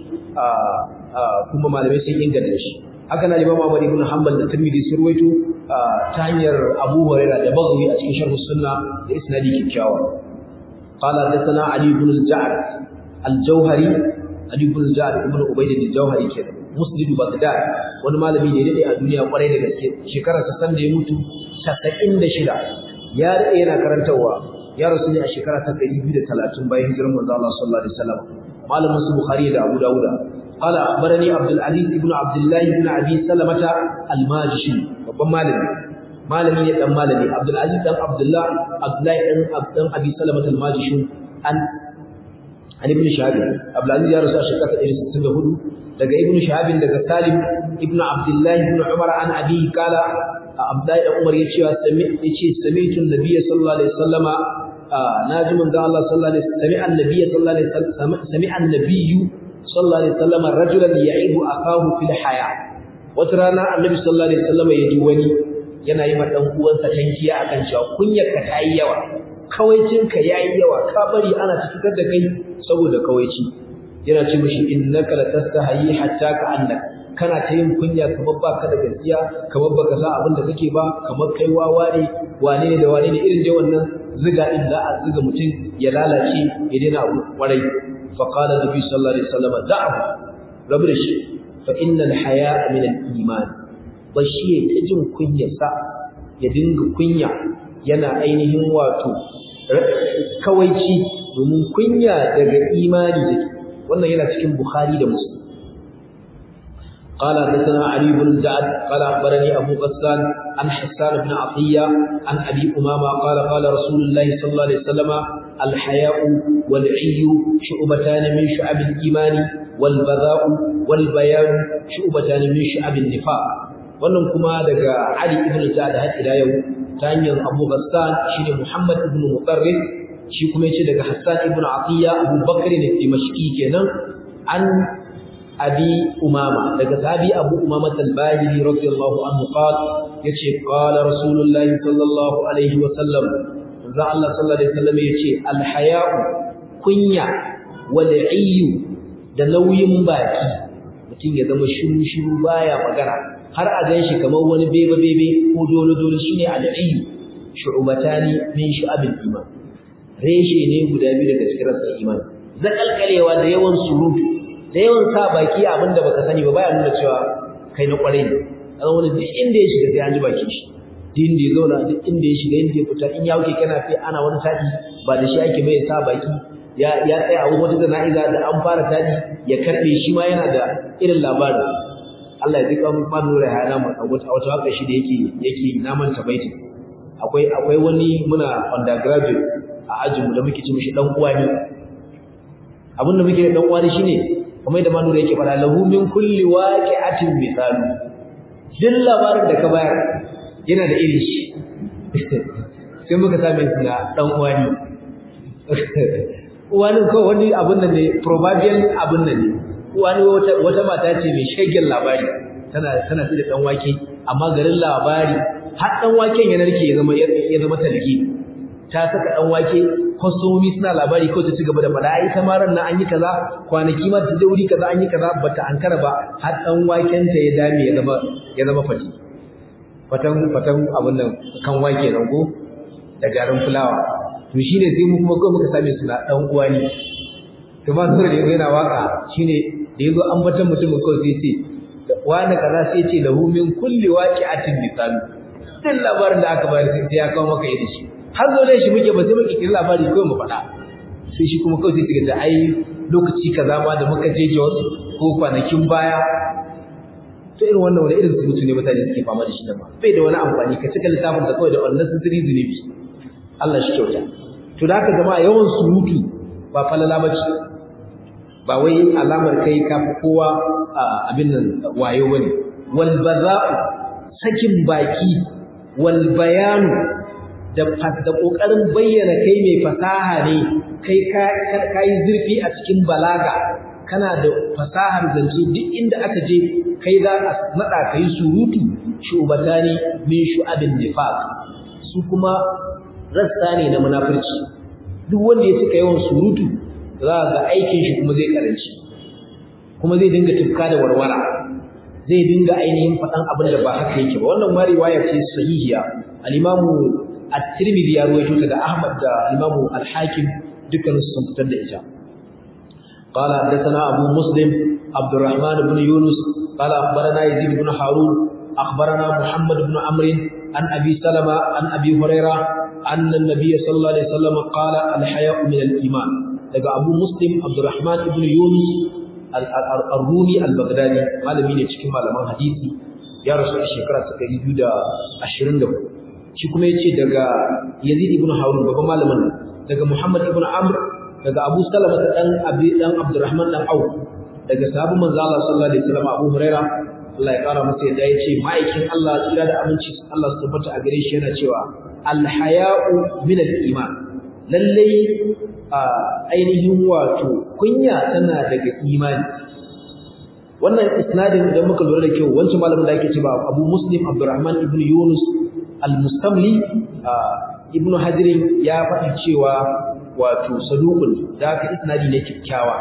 kuma malamai sun inganta shi. Haka na Imam Ahmad ibn Hanbal da Tirmidhi sun ruwaito ta hanyar Abu Hurairah da Baghawi a cikin Sharh Sunnah da isnadi kikkiawa. Qala hadathana Ali ibn al-Ja'd al-Jawhari, Ali ibn al-Ja'd ibn Ubayd al-Jawhari kenan, Musnid Baghdad, wani malami ne dade a duniya kwarai da gaske. Shekarar sa san da ya mutu 96, ya dade yana karantawa, ya rasu ne a shekara ta 230 bayan hijirar manzo Allah sallallahu alaihi wasallam malamin su Bukhari da Abu Dawud قال أخبرني عبد العزيز ابن عبد الله بن أبي سلمة الماجشي babban malami ne dan malami Abdul Aziz dan Abdullah dan Abi Salamah al-Majishi an ibn Shahab Abdul Aziz ya rasu a shekara 164 daga ibn Shahab daga Salim ibn Abdullah ibn Umar an abi kala Abdullah da Umar yace sami'tu an-nabiy sallallahu alaihi wasallama naji manzo Allah sallallahu alaihi wasallam sami'a an-nabiy sallallahu alaihi wasallam sami'a an-nabiy sallallahu alaihi wasallam rajulan ya'ibu akahu fil haya wata rana annabi sallallahu alaihi wasallam yaji wani yana yi ma dan uwansa tankiya akan cewa kunyarka ta yi yawa kawaicinka yayi yawa ka bari ana cikin da kai saboda kawaici yana ce mishi innaka latastahi hatta ka annaka kana ta yin kunya kamar baka da gaskiya kamar baka sa abin da kake ba kamar kai wawa ne wane ne da wane ne irin dai wannan ziga din da a ziga mutum ya lalace ya daina abu kwarai fa qala nabi sallallahu alaihi wasallam da'u rabrish fa innal haya'a min al-iman bashi ta jin kunyarsa ya dinga kunya yana ainihin wato kawaici domin kunya daga imani take wannan yana cikin Bukhari da Muslim قال حدثنا علي بن جعد قال أخبرني أبو غسان عن حسان بن عطية عن أبي أمامة قال قال رسول الله صلى الله عليه وسلم الحياء والعي شعبتان من شعب الإيمان والبذاء والبيان شعبتان من شعب النفاق wannan kuma daga Ali ibn Ja'd har ila yau ta hanyar Abu Ghassan shine Muhammad ibn Muqarrib shi kuma yace daga Hassan ibn Atiyya Abu Bakr al-Dimashqi kenan an Abi Umama daga sahabi Abu Umama al-Bahili radiyallahu anhu yace qala Rasulullah sallallahu alaihi wa sallam manzo Allah sallallahu alaihi wasallam yace al-haya'u kunya wal 'ayyu da nauyin baki mutum ya zama shiru baya magana har a ganshi kamar wani bebe ko dole shine al-'ayyu shu'batani min shu'abil iman reshe ne guda biyu daga cikin rassan iman zakalkalewa da yawan surutu da yawan sa baki abinda baka sani ba baya nuna cewa kai na kwarai ne dan wani duk inda ya shiga sai an ji baki shi din da ya zauna duk inda ya shiga inda ya fita in ya wuce kana sai ana wani tadi ba da shi ake mai sa baki ya tsaya a wata jana'iza da an fara tadi ya karbe shi ma yana da irin labarin Allah ya zika mu nura ya na mu wata waka shi da yake naman tabaiti akwai wani muna undergraduate a ajinmu da muke ci mishi dan uwa ne abin da muke da dan uwa ne shine kamar da manura yake fara lahu min kulli waqi'atin misalu din labarin da ka bayar yana da irin shi sai muka same shi na dan uwa ne uwanin ko wani abin nan ne proverbial abin nan ne uwani wata mata ce mai shegen labari tana da dan wake amma garin labari har dan waken ya narke ya zama talgi ta saka dan wake kwastomomi suna labari ko ta cigaba da fada ai samaran nan an yi kaza kwanaki ma ta wuri kaza an yi kaza bata ankara ba har dan waken ta ya dame ya zama fati fatan abun nan kan wake nan go da garin fulawa to shine sai mu kuma muka same suna dan uwa ne to ba sura da yana waka shine da yazo an batan mutum ko sai ce wani kaza sai ce lahu min kulli waqi'atin misal din labarin da aka bayar sai ya kawo maka irin shi har zo dai shi muke ba sai muke kira labari ko mu faɗa sai shi kuma kawai sai ta ai lokaci kaza ma da muka je Jos ko kwanakin baya to irin wannan wani irin surutu ne mutane suke fama da shi da ba bai da wani amfani ka cika littafin ka kawai da wannan sirri zunubi Allah shi kyauta to da haka jama'a yawan surutu ba falala bace ba wai alamar kai ka fi kowa abin nan wayo bane wal baza'u sakin baki wal bayanu da kokarin bayyana kai mai fasaha ne kai zurfi a cikin balaga kana da fasahar zance duk inda aka je kai za a nada kai surutu shubatani min shu'abin nifaq su kuma rassa ne na munafurci duk wanda ya cika yawan surutu za ga aikin shi kuma zai karanci kuma zai dinga tufka da warwara zai dinga ainihin faɗan abin da ba haka yake ba wannan ma riwaya ce sahihiya al-imamu at-Tirmidhi ya ruwaito ta da Ahmad da Imam al-Hakim dukkan su sun fitar da ita qala hadathana Abu Muslim Abdurrahman ibn Yunus qala akhbarana Yazid ibn Harun akhbarana Muhammad ibn Amr an Abi Salama an Abi Hurairah anna an-nabiy sallallahu alaihi wasallam qala al-haya'u min al-iman daga Abu Muslim Abdurrahman ibn Yunus al-Rumi al-Baghdadi malami ne cikin malaman hadisi ya rasu a shekara ta 224 shi kuma yace daga Yazid ibn Harun babban malamin daga Muhammad ibn Amr daga Abu Salama dan Abdurrahman dan Auf daga sahabban manzo Allah sallallahu alaihi wasallam Abu Hurairah Allah ya kara masa yadda yace ma'aikin Allah tsira da aminci Allah su tabbata a gare shi yana cewa al-haya'u min al-iman lalle ainihin wato kunya tana daga imani wannan isnadin idan muka lura da kyau wancan malamin da ake cewa Abu Muslim Abdurrahman ibn Yunus al-Mustamli ibn Hajar ya faɗi cewa wato saduqun da aka isnadi ne kikkiawa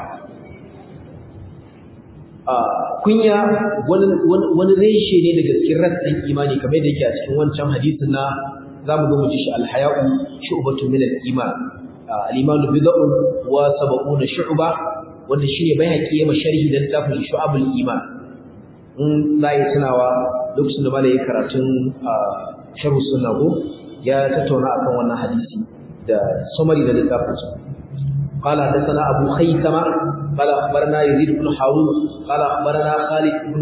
kunya wani reshe ne daga cikin rassan imani kamar da yake a cikin wancan hadisin na zamu ga mu ji shi al-haya'u shu'batun min al-iman al-iman bid'un wa sab'una shu'ba wanda shine bai haƙiye ma sharhi da littafin shu'abul iman in zai tunawa lokacin da malai karatun sharh sunna ko ya tattauna akan wannan hadisi da summary da littafin sa قال حدثنا أبو خيثمة قال أخبرنا يزيد بن هارون قال أخبرنا خالد بن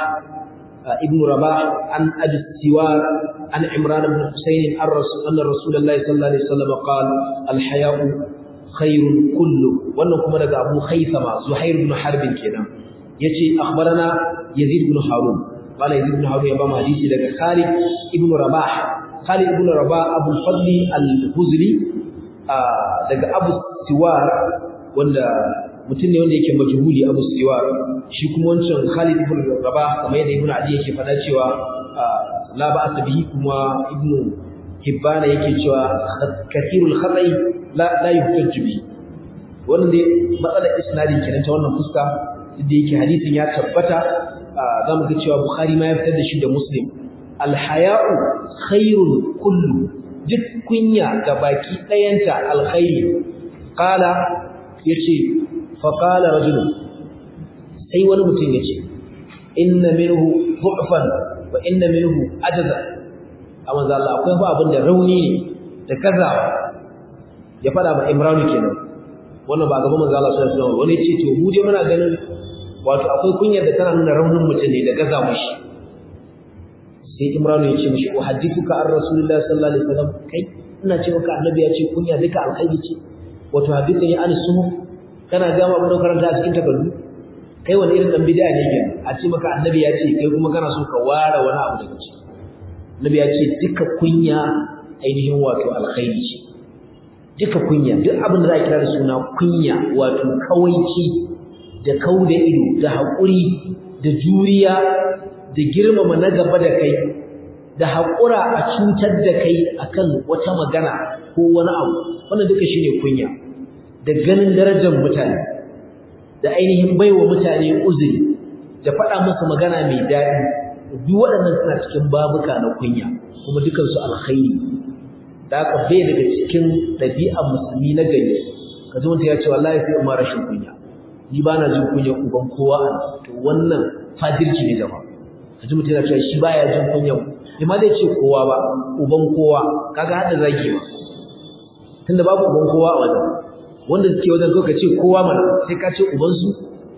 رباح عن أبي السوار عن عمران بن حسين أن رسول الله صلى الله عليه وسلم قال الحياء خير كله وأنكم لك أبو خيثمة زهير بن حرب كنا يجي أخبرنا يزيد بن هارون قال يزيد بن هارون يبام حديثي لك خالد بن رباح أبو الفضل الهزلي daga Abu Siwar wanda mutum ne wanda yake majhuli Abu Siwar shi kuma wancan Khalid ibn Rabah kamar yadda Ibn Adi yake fada cewa la ba'sa bihi kuma Ibn Hibban yake cewa kathirul khata'i la yuhtaj bi wannan dai matsalar isnadin kenan ta wannan fuska da yake hadisin ya tabbata zamu ga cewa Bukhari ma ya fitar da shi da Muslim al-haya'u khairul kullu duk kunya ga baki ɗayanta alkhairi qala yace fa qala rajul sai wani mutum yace inna minhu du'fan wa inna minhu ajza amma Allah akwai fa abin da rauni ne da kazawa ya fada ba Imran kenan wannan ba gaban manzo Allah sallallahu alaihi wasallam wani yace to mu je muna ganin wato akwai kunyar da tana nuna raunin mutum ne da gaza mushi sai Imran ya ce mishi uhaddithuka ar rasulullah sallallahu alaihi wasallam kai ina ce maka annabi ya ce kunya duka alkhairi ce wato hadithun ya an sumu kana ga ma mun karanta a cikin takardu kai wani irin dan bid'a ne a ce maka annabi ya ce kai kuma kana so ka ware wani abu daga ciki annabi ya ce duka kunya ainihin wato alkhairi ce duka kunya duk abin da za a kira da suna kunya wato kawaici da kauda ido da haƙuri da juriya da girmama na gaba da kai da haƙura a cutar da kai akan wata magana ko wani abu wannan duka shine kunya da ganin darajar mutane da ainihin baiwa mutane uzuri da faɗa musu magana mai daɗi duk waɗannan suna cikin babuka na kunya kuma dukansu alkhairi da aka bai daga cikin ɗabi'ar musulmi na gari ka zo mutum ya ce wallahi sai in ma rashin kunya ni ba na jin kunya uban kowa to wannan fadirci ne jama'a kaji mutum yana cewa shi baya jin kunyan bai ma zai ce kowa ba uban kowa kaga hada zaki ba tunda babu uban kowa a wajen wanda suke wajen ko ka ce kowa mana sai ka ce uban su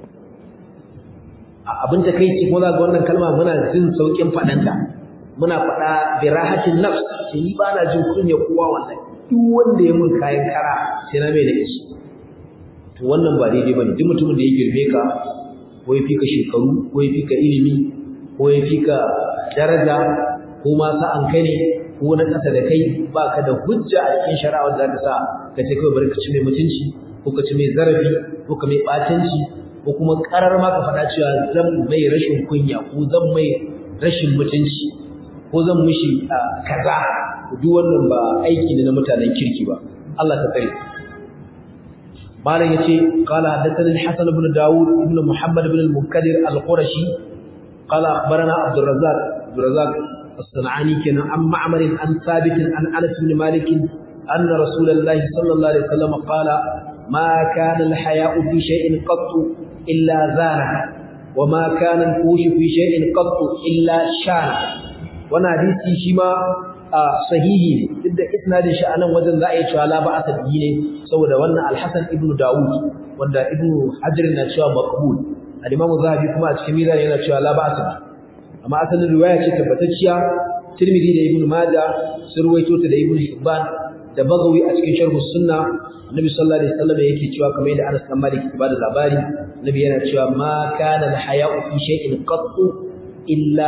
abin ta kai ce ko za ga wannan kalma muna jin saukin fadanta muna fada bi rahatin nafs sai ni ba na jin kunya kowa wallahi duk wanda ya mun kayan kara sai na mai da shi to wannan ba daidai bane duk mutumin da ya girme ka ko ya fika shekaru ko ya fika ilimi ko ya fika daraja ko ma sa'an kai ne ko na ƙasa da kai ba ka da hujja a cikin shari'a wanda za ka sa ka ce kawai bari ka ci mai mutunci ko ka ci mai zarafi ko ka mai ɓatanci ko kuma ƙarar ma ka faɗa cewa zan mai rashin kunya ko zan mai rashin mutunci ko zan mishi kaza duk wannan ba aiki ne na mutanen kirki ba Allah ta tsare malam yace qala hadathani al-hasan ibn daud ibn muhammad ibn al-munkadir al-qurashi qala akhbarana abd الرزاق الصنعاني كان عن معمر عن ثابت عن انس بن مالك ان رسول الله صلى الله عليه وسلم قال ما كان الحياء في شيء قط الا زانه وما كان الفوش في شيء قط الا شان وانا حديثي شيما sahihi ne duk da isnadin shi anan wajen za a yi cewa la ba'asa bihi ne saboda wannan al-Hasan ibn Dawud wanda Ibn Hajar na cewa maqbul al-Imam Zahabi kuma a cikin mizan yana cewa la ba'asa bihi amma asalin riwaya ce tabbatacciya Tirmidhi da Ibn Majah sun ruwaito ta da Ibn Hibban da Bagawi a cikin Sharh Sunnah Annabi sallallahu alaihi wasallam yake cewa kamar yadda Anas bin Malik ke bada labari Nabi yana cewa ma kana al-haya'u fi shay'in qattu illa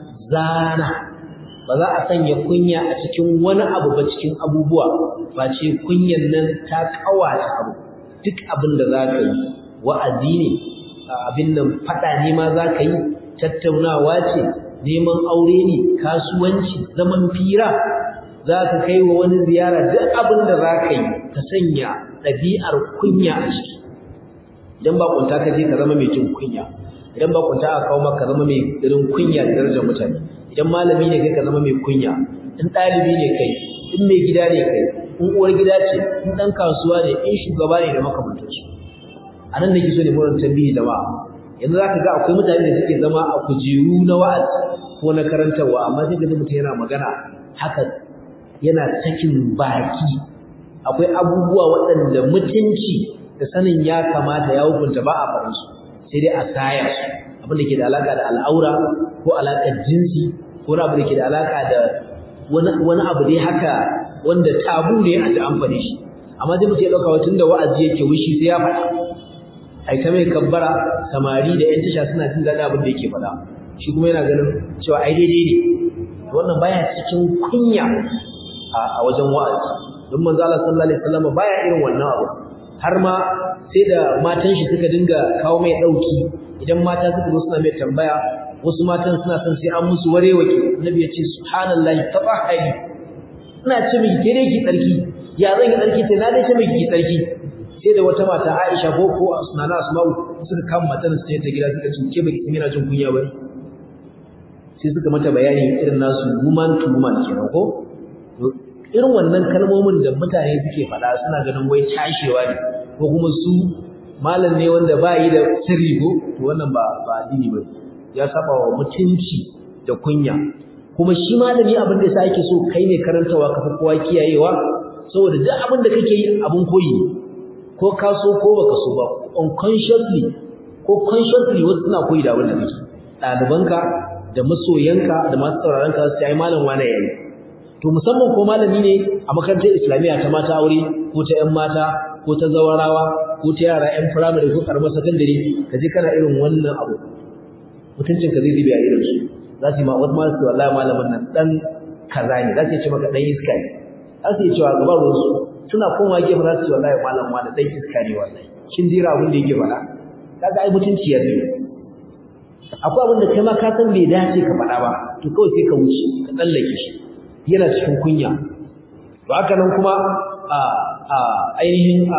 zana ba za a sanya kunya a cikin wani abu ba cikin abubuwa ba ce kunyan nan ta kawata abu duk abin da za ka yi wa'azi ne abin nan fada ne ma za ka yi tattaunawa ce neman aure ne kasuwanci zaman fira za ka kai wa wani ziyara duk abin da za ka yi ka sanya ɗabi'ar kunya a ciki idan ba kunta ka je ka zama mai jin kunya idan ba kunta aka kawo maka zama mai irin kunya da darajar mutane idan malami ne kai ka zama mai kunya in ɗalibi ne kai in mai gida ne kai in uwar gida ce in ɗan kasuwa ne in shugaba ne da makamantansu a nan nake so ne murin tambayi jama'a yanzu za ka ga akwai mutane da suke zama a kujeru na wa'azi ko na karantarwa amma sai ga mutum yana magana haka yana sakin baki akwai abubuwa waɗanda mutunci da sanin ya kamata ya hukunta ba a faɗin su sai dai a saya su abin da ke da alaka da al'aura ko alakar jinsi ko wani abu da ke da alaka da wani abu dai haka wanda tabu ne a ji an faɗi shi amma sai mutum ya ɗauka wa tunda wa'azi yake wishi sai ya faɗa ai ta mai kabbara samari da yan tasha suna jin daɗin abin da yake faɗa shi kuma yana ganin cewa ai daidai ne wannan baya cikin kunya a wajen wa'azi don manzo Allah sallallahu alaihi wasallam baya irin wannan abu har ma sai da matan shi suka dinga kawo mai dauki idan mata suka zo suna mai tambaya wasu matan suna son sai an musu warewake annabi ya ce subhanallahi tabahari ina ce miki ke dai ki tsarki ya zan yi tsarki sai na dai ce miki ki tsarki sai da wata mata Aisha ko Asma'u Asma'u suka kama matan su ta gida suka ce ke baki kina jin kunya bane sai suka mata bayani irin nasu woman to woman kenan ko irin wannan kalmomin da mutane suke faɗa suna ganin wai tashewa ne ko kuma su malam ne wanda ba yi da sirri ko to wannan ba addini ba ya saba wa mutunci da kunya kuma shi malami abin da yasa yake so kai ne karantawa ka fi kowa kiyayewa saboda duk abin da kake yi abin koyi ko ka so ko baka so ba unconsciously ko consciously wasu suna koyi da abin da kake ɗalibanka da masoyanka da masu sauraron ka sai malam wane yayi to musamman ko malami ne a makarantar islamiyya ta mata aure ko ta ƴan mata ko ta zawarawa ko ta yara ƴan firamare ko karamar sakandare ka je kana irin wannan abu mutuncin ka zai zube a irin su za su yi ma wasu masu wallahi malamin nan dan kaza ne za su ce maka dan iska ne za su yi cewa gaba ruwan su suna komawa gefe za su ce wallahi malam wani dan iska ne wallahi shin jira abin da yake faɗa kaga ai mutunci ya zube akwai abin da kai ma ka san bai dace ka faɗa ba to kawai sai ka wuce ka tsallake shi yana cikin kunya to haka nan kuma ainihin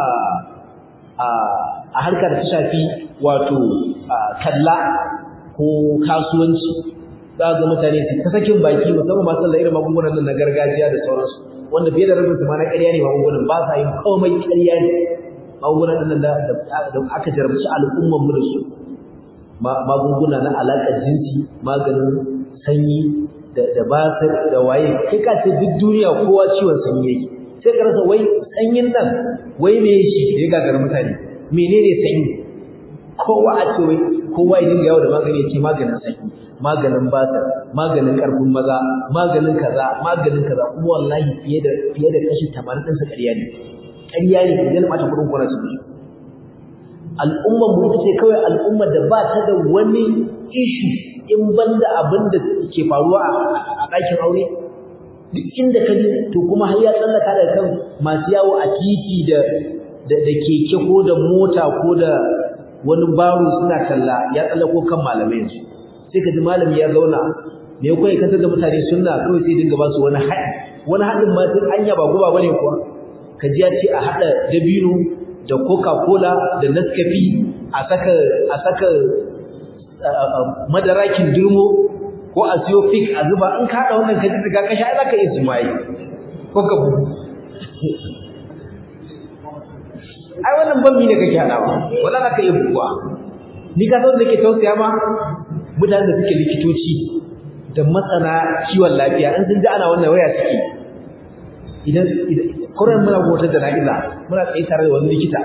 a harkar ta shafi wato talla ko kasuwanci za ga mutane su ta sakin baki musamman masu sallah irin magungunan nan na gargajiya da sauransu wanda fiye da rabin su ma na ƙarya ne magungunan ba sa yin komai ƙarya ne magungunan nan da aka jarabci al'umman mu da su magunguna na alaƙar jinsi maganin sanyi da basir da waye kai ka ce duk duniya kowa ciwon sanyi yake sai ka rasa wai sanyin nan wai me shi da ya gagara mutane menene sanyi kowa a ce wai kowa ya dinga yawo da magani ya ce maganin sanyi maganin basir maganin karfin maza maganin kaza kuma wallahi fiye da kashi 80 din sa ƙarya ne idan mata kudin kwana su al'ummar mu ita ce kawai al'ummar da ba ta da wani issue in banda abin da ke faruwa a ɗakin aure duk inda ka je to kuma har ya tsallaka daga kan masu yawo a titi da keke ko da mota ko da wani baro suna talla ya tsallako kan malamai yanzu sai ka ji malami ya zauna me kai ka da mutane sunna kawai sai dinga ba su wani haɗin ma sai anya ba guba bane kuwa ka ji ya ce a haɗa dabino da coca-cola da nescafe a saka madarakin dirmo ko a siyo fik a zuba in ka haɗa wannan ka ji daga kasha ai zaka iya zumaye ko ka bugu ai wannan bambi ne kake haɗawa wala zaka iya buguwa ni ka san da ke tausaya ma mutanen da suke likitoci da masana kiwon lafiya in sun ji ana wannan waya suke idan kuran muna gotar da na'iza muna tsaye tare da wani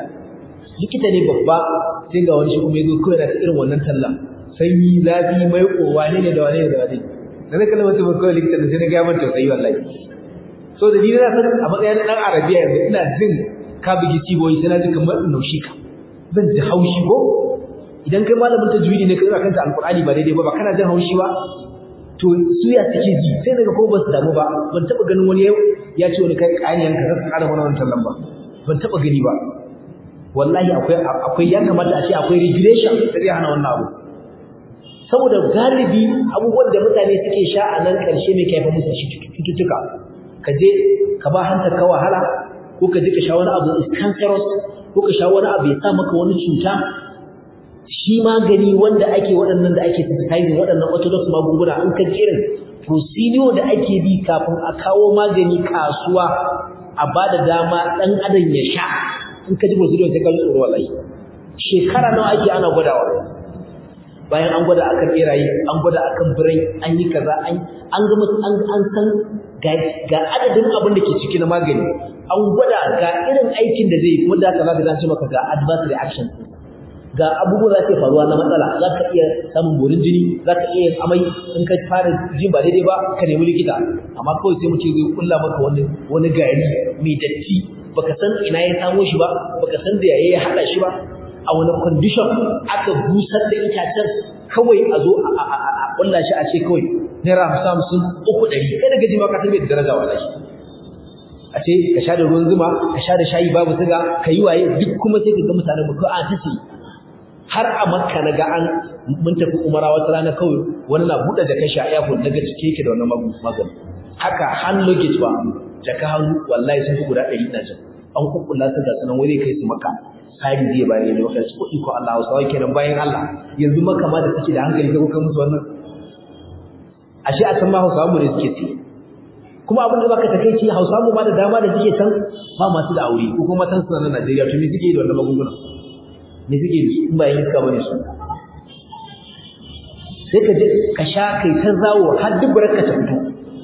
likita ne babba sai ga wani shi kuma yazo kawai da irin wannan tallan sanyi zafi mai kowa ne da wane da wane da na kalmar mutum kawai likita da sai na ga mun tausayi wallahi so da ni na san a matsayin dan arabiya yanzu ina jin ka bugi ciboyi sai na ji kamar in naushi ka zan ji haushi ko idan kai malamin tajwidi ne kai ka kanta alqur'ani ba daidai ba kana jin haushi ba to su ya suke ji sai daga ko ba su damu ba ban taba ganin wani ya ce wani kai kaniyan ka zaka kada wannan tallan ba ban taba gani ba wallahi akwai ya kamata a ce akwai regulation da zai hana wannan abu saboda galibi abubuwan da mutane suke sha a nan karshe ne kai fa musu cututtuka ka je ka ba hanta ka wahala ko ka je ka sha wani abu is cancerous ko ka sha wani abu ya sa maka wani cuta shi magani wanda ake waɗannan da ake synthesizing waɗannan orthodox magunguna an ka irin procedure da ake bi kafin a kawo magani kasuwa a bada dama dan adam ya sha in ka ji procedure sai ka tsoro wallahi shekara nawa ake ana gwadawa bayan an gwada akan beraye an gwada akan birai an yi kaza an ga an san ga adadin abin da ke ciki na magani an gwada ga irin aikin da zai yi kuma da haka za ka ce maka ga adverse reaction ga abubuwa da ke faruwa na matsala za ka iya samun borin jini za ka iya amai in ka fara jin ba daidai ba ka nemi likita amma kawai sai mutum zai kulla maka wani gari mai datti baka san ina ya samo shi ba baka san da yayi ya hada shi ba a wani condition aka busar da itacen kawai a zo a kulla shi a ce kawai naira 50 300 kai daga jima ka san bai da daraja wallahi a ce ka sha da ruwan zuma ka sha da shayi babu siga ka yi waye duk kuma sai ka ga mutanen mu ko a tace har a Makka naga an mun tafi umara wata rana kawai wani na buɗe jaka shi a airport naga cike yake da wannan magani haka hand luggage ba jaka hannu wallahi sun fi guda 100 ina jin an kukkulla su ga sanan wai kai su Makka sai zai bayar da lokaci ko iko Allah sai kenan bayan Allah yanzu Makka ma da suke da hankali da kuka musu wannan ashe a san ma Hausawa mu ne suke ci kuma abin da baka takeici Hausawa mu ma da dama da suke san ba masu da aure ko kuma matan su na Najeriya to me suke da wannan magunguna ne suke da su in ba yin iska bane su sai ka je ka sha kai ta zawo har duk barka ta fito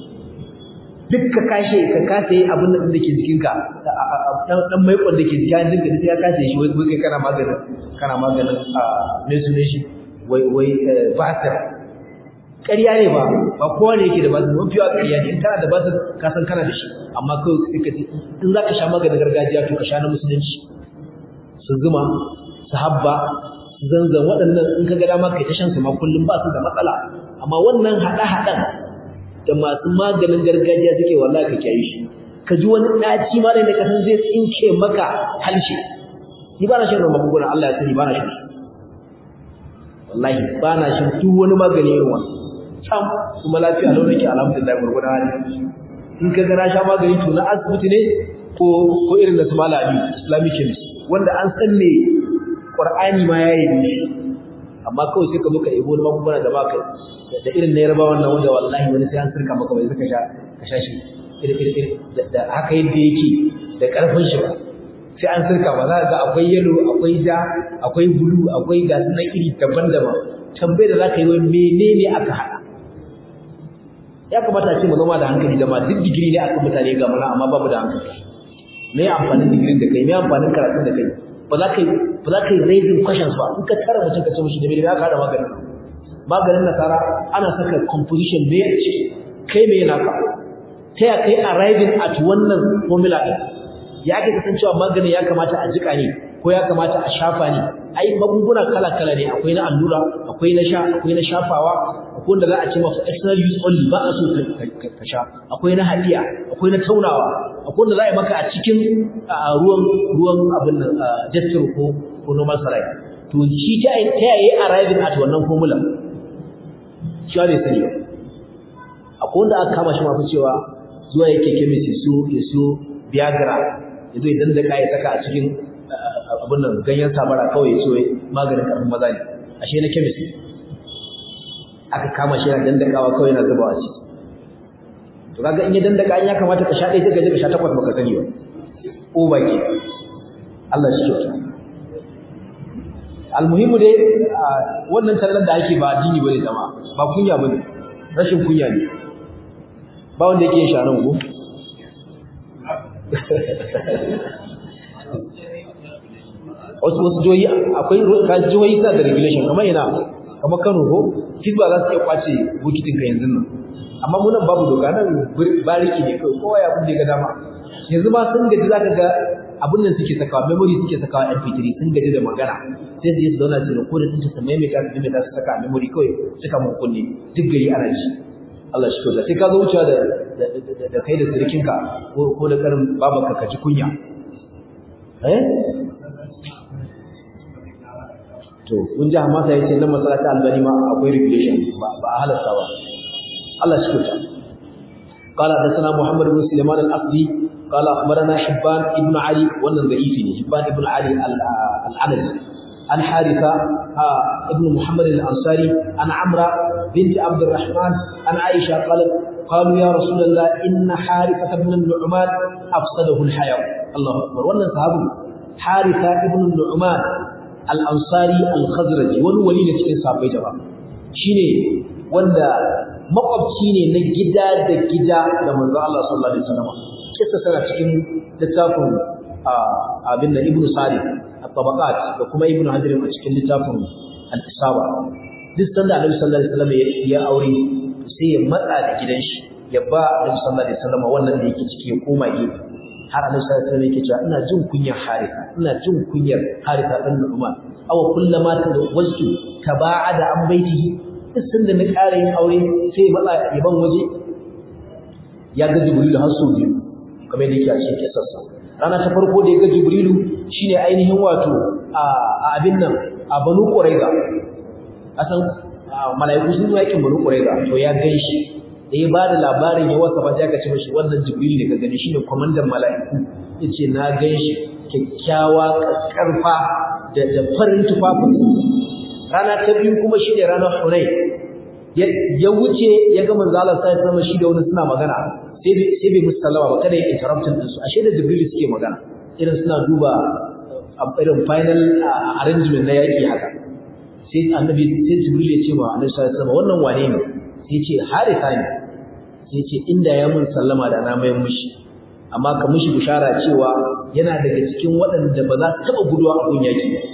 duk ka kashe ka kase abin da ke jikinka dan maikon da ke jikin jinka sai ya kashe shi wai kai kana maganin me sunan shi wai basir ƙarya ne ba kowa ne yake da basir mafi yawa ƙarya ne in kana da basir ka san kana da shi amma kawai sai ka ce in za ka sha maganin gargajiya to ka sha na musulunci su zuma su habba su zanzan waɗannan in ka ga dama kai ta shan su ma kullum ba su da matsala amma wannan haɗa-haɗan da masu maganin gargajiya suke wallahi ka kiyaye shi ka ji wani ɗaci ma da ka san zai tsinke maka halshe ni ba na shan magunguna Allah ya sani ba na shan wallahi ba na shan duk wani magani irin wannan sam kuma lafiya lau nake alhamdulillah gurgurda hali in ka ga na sha magani to na asibiti ne ko irin na su malami islamic chemist wanda an san me Qur'ani ma yayi ne amma kawai sai ka zo ka ebo wani magunguna da baka da irin na yarba wannan wanda wallahi wani sai an sirka maka bai saka ka sha shi irin da haka yadda yake da karfin shi ba sai an sirka ba za ga akwai yellow akwai ja akwai blue akwai ga sunan iri daban-daban tambayar da zaka yi wai menene aka hada ya kamata a ce mu zama da hankali da ma duk digiri ne aka mutane ga mana amma babu da hankali me amfanin digirin da kai me amfanin karatun da kai ba za ka yi raising questions ba in ka tara mutum ka ce mishi da me ya kada maganin nasara ana saka composition me a ciki kai me yana ka ta ya kai arriving at wannan formula din ya ake kasancewa maganin ya kamata a jika ne ko ya kamata a shafa ne ai magunguna kala-kala ne akwai na allura akwai na sha akwai na shafawa akwai wanda za a ce masa external use only ba a so ka sha akwai na hadiya akwai na taunawa akwai wanda za a yi maka a cikin ruwan abin nan gesture ko normal saline to shi ta yayi arriving at wannan formula shi ne sani akwai wanda aka kama shi mafi cewa zuwa yake chemist ya so Viagra yazo ya dandaka ya saka a cikin abin nan ganyen sabara kawai so maganin karfin maza ne ashe na chemist aka kama shi yana dandakawa kawai yana zubawa ci to kaga in ya dandaka an ya kamata ka sha dai sai ka je ka sha takwas baka sani ba ko baki Allah shi kyauta almuhimu dai wannan tallan da ake ba addini bane jama'a ba kunya bane rashin kunya ne ba wanda yake yin sharan ku wasu jihohi akwai jihohi suna da regulation kamar ina kamar Kano ko Hizba za su iya kwace bokitin ka yanzu nan amma mu nan babu doka nan bariki ne kawai kowa ya abin da ya ga dama yanzu ma sun gaji zaka ga abin nan suke sakawa memory suke sakawa MP3 sun gaji da magana sai su zauna su da kodin su ta maimaita su saka memory kawai suka mun kunne duk gari ana ji Allah shi kyauta sai ka zo wucewa da kai da sirikinka ko da karin babanka ka ji kunya to kun ji hamasa yace nan masalata albani ma akwai regulation ba a halasta ba Allah shi kyauta قال حدثنا محمد بن سليمان الأصلي قال أخبرنا حبان ابن علي wannan da'ifi ne حبان ابن علي العنزي عن حارثة ابن محمد الأنصاري عن عمرو بنت عبد الرحمن عن عائشة قالوا يا رسول الله إن حارثة بن النعمان أفسده الحياة الله أكبر wannan sahabu حارثة ابن النعمان الأنصاري الخزرجي wani wali ne cikin sahabbai jama'a shine wanda makwabci ne na gida da gida da manzo Allah sallallahu alaihi wasallam kissa tana cikin littafin abin da Ibn Sa'd at-Tabaqat da kuma Ibn Hajar a cikin littafin al-Isaba duk sanda Annabi sallallahu alaihi wasallam ya aure sai ya matsa da gidan shi ya ba Annabi sallallahu alaihi wasallam wannan da yake ciki ya koma gefe har Annabi sallallahu alaihi wasallam yake cewa ina jin kunyar Haritha ina jin kunyar Haritha dan Umar aw kullama tawajju taba'ada an baitihi sun da na ƙara yin aure sai ya matsa ya ban waje ya ga Jibrilu har sau biyu kamar yadda yake a cikin kisarsa rana ta farko da ya ga Jibrilu shine ainihin wato a abin nan a Banu Qurayza asan malaiku sun yakin Banu Qurayza to ya ganshi da ya bada labarin ya wasa ba ya ga cewa shi wannan Jibrilu da ka gani shine komandan malaiku yace na ganshi kyakkyawa karfa da farin tufafin rana ta biyu kuma shine ranar Hunayn ya wuce ya ga manzo Allah sai sama shi da wani suna magana sai bai musu sallama ba kada ya interruption din su ashe da Jibril suke magana irin suna duba irin final arrangement na yaki haka sai annabi sai Jibril ya ce ma Annabi sallallahu alaihi wasallam wannan wane ne sai ya ce Haritha ne sai ya ce inda ya mun sallama da na mai mushi amma ka mushi bishara cewa yana daga cikin waɗanda ba za su taba guduwa a gun yaki ba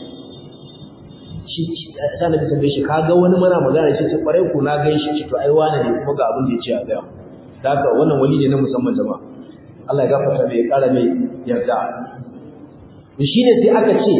shi sai da tambaye shi kaga wani mana magana shi ce kware ku na gan shi to ai wani ne kuma ga abin da yace a ga haka wannan wali ne na musamman jama'a Allah ya gafarta mai kara mai yarda shi ne sai aka ce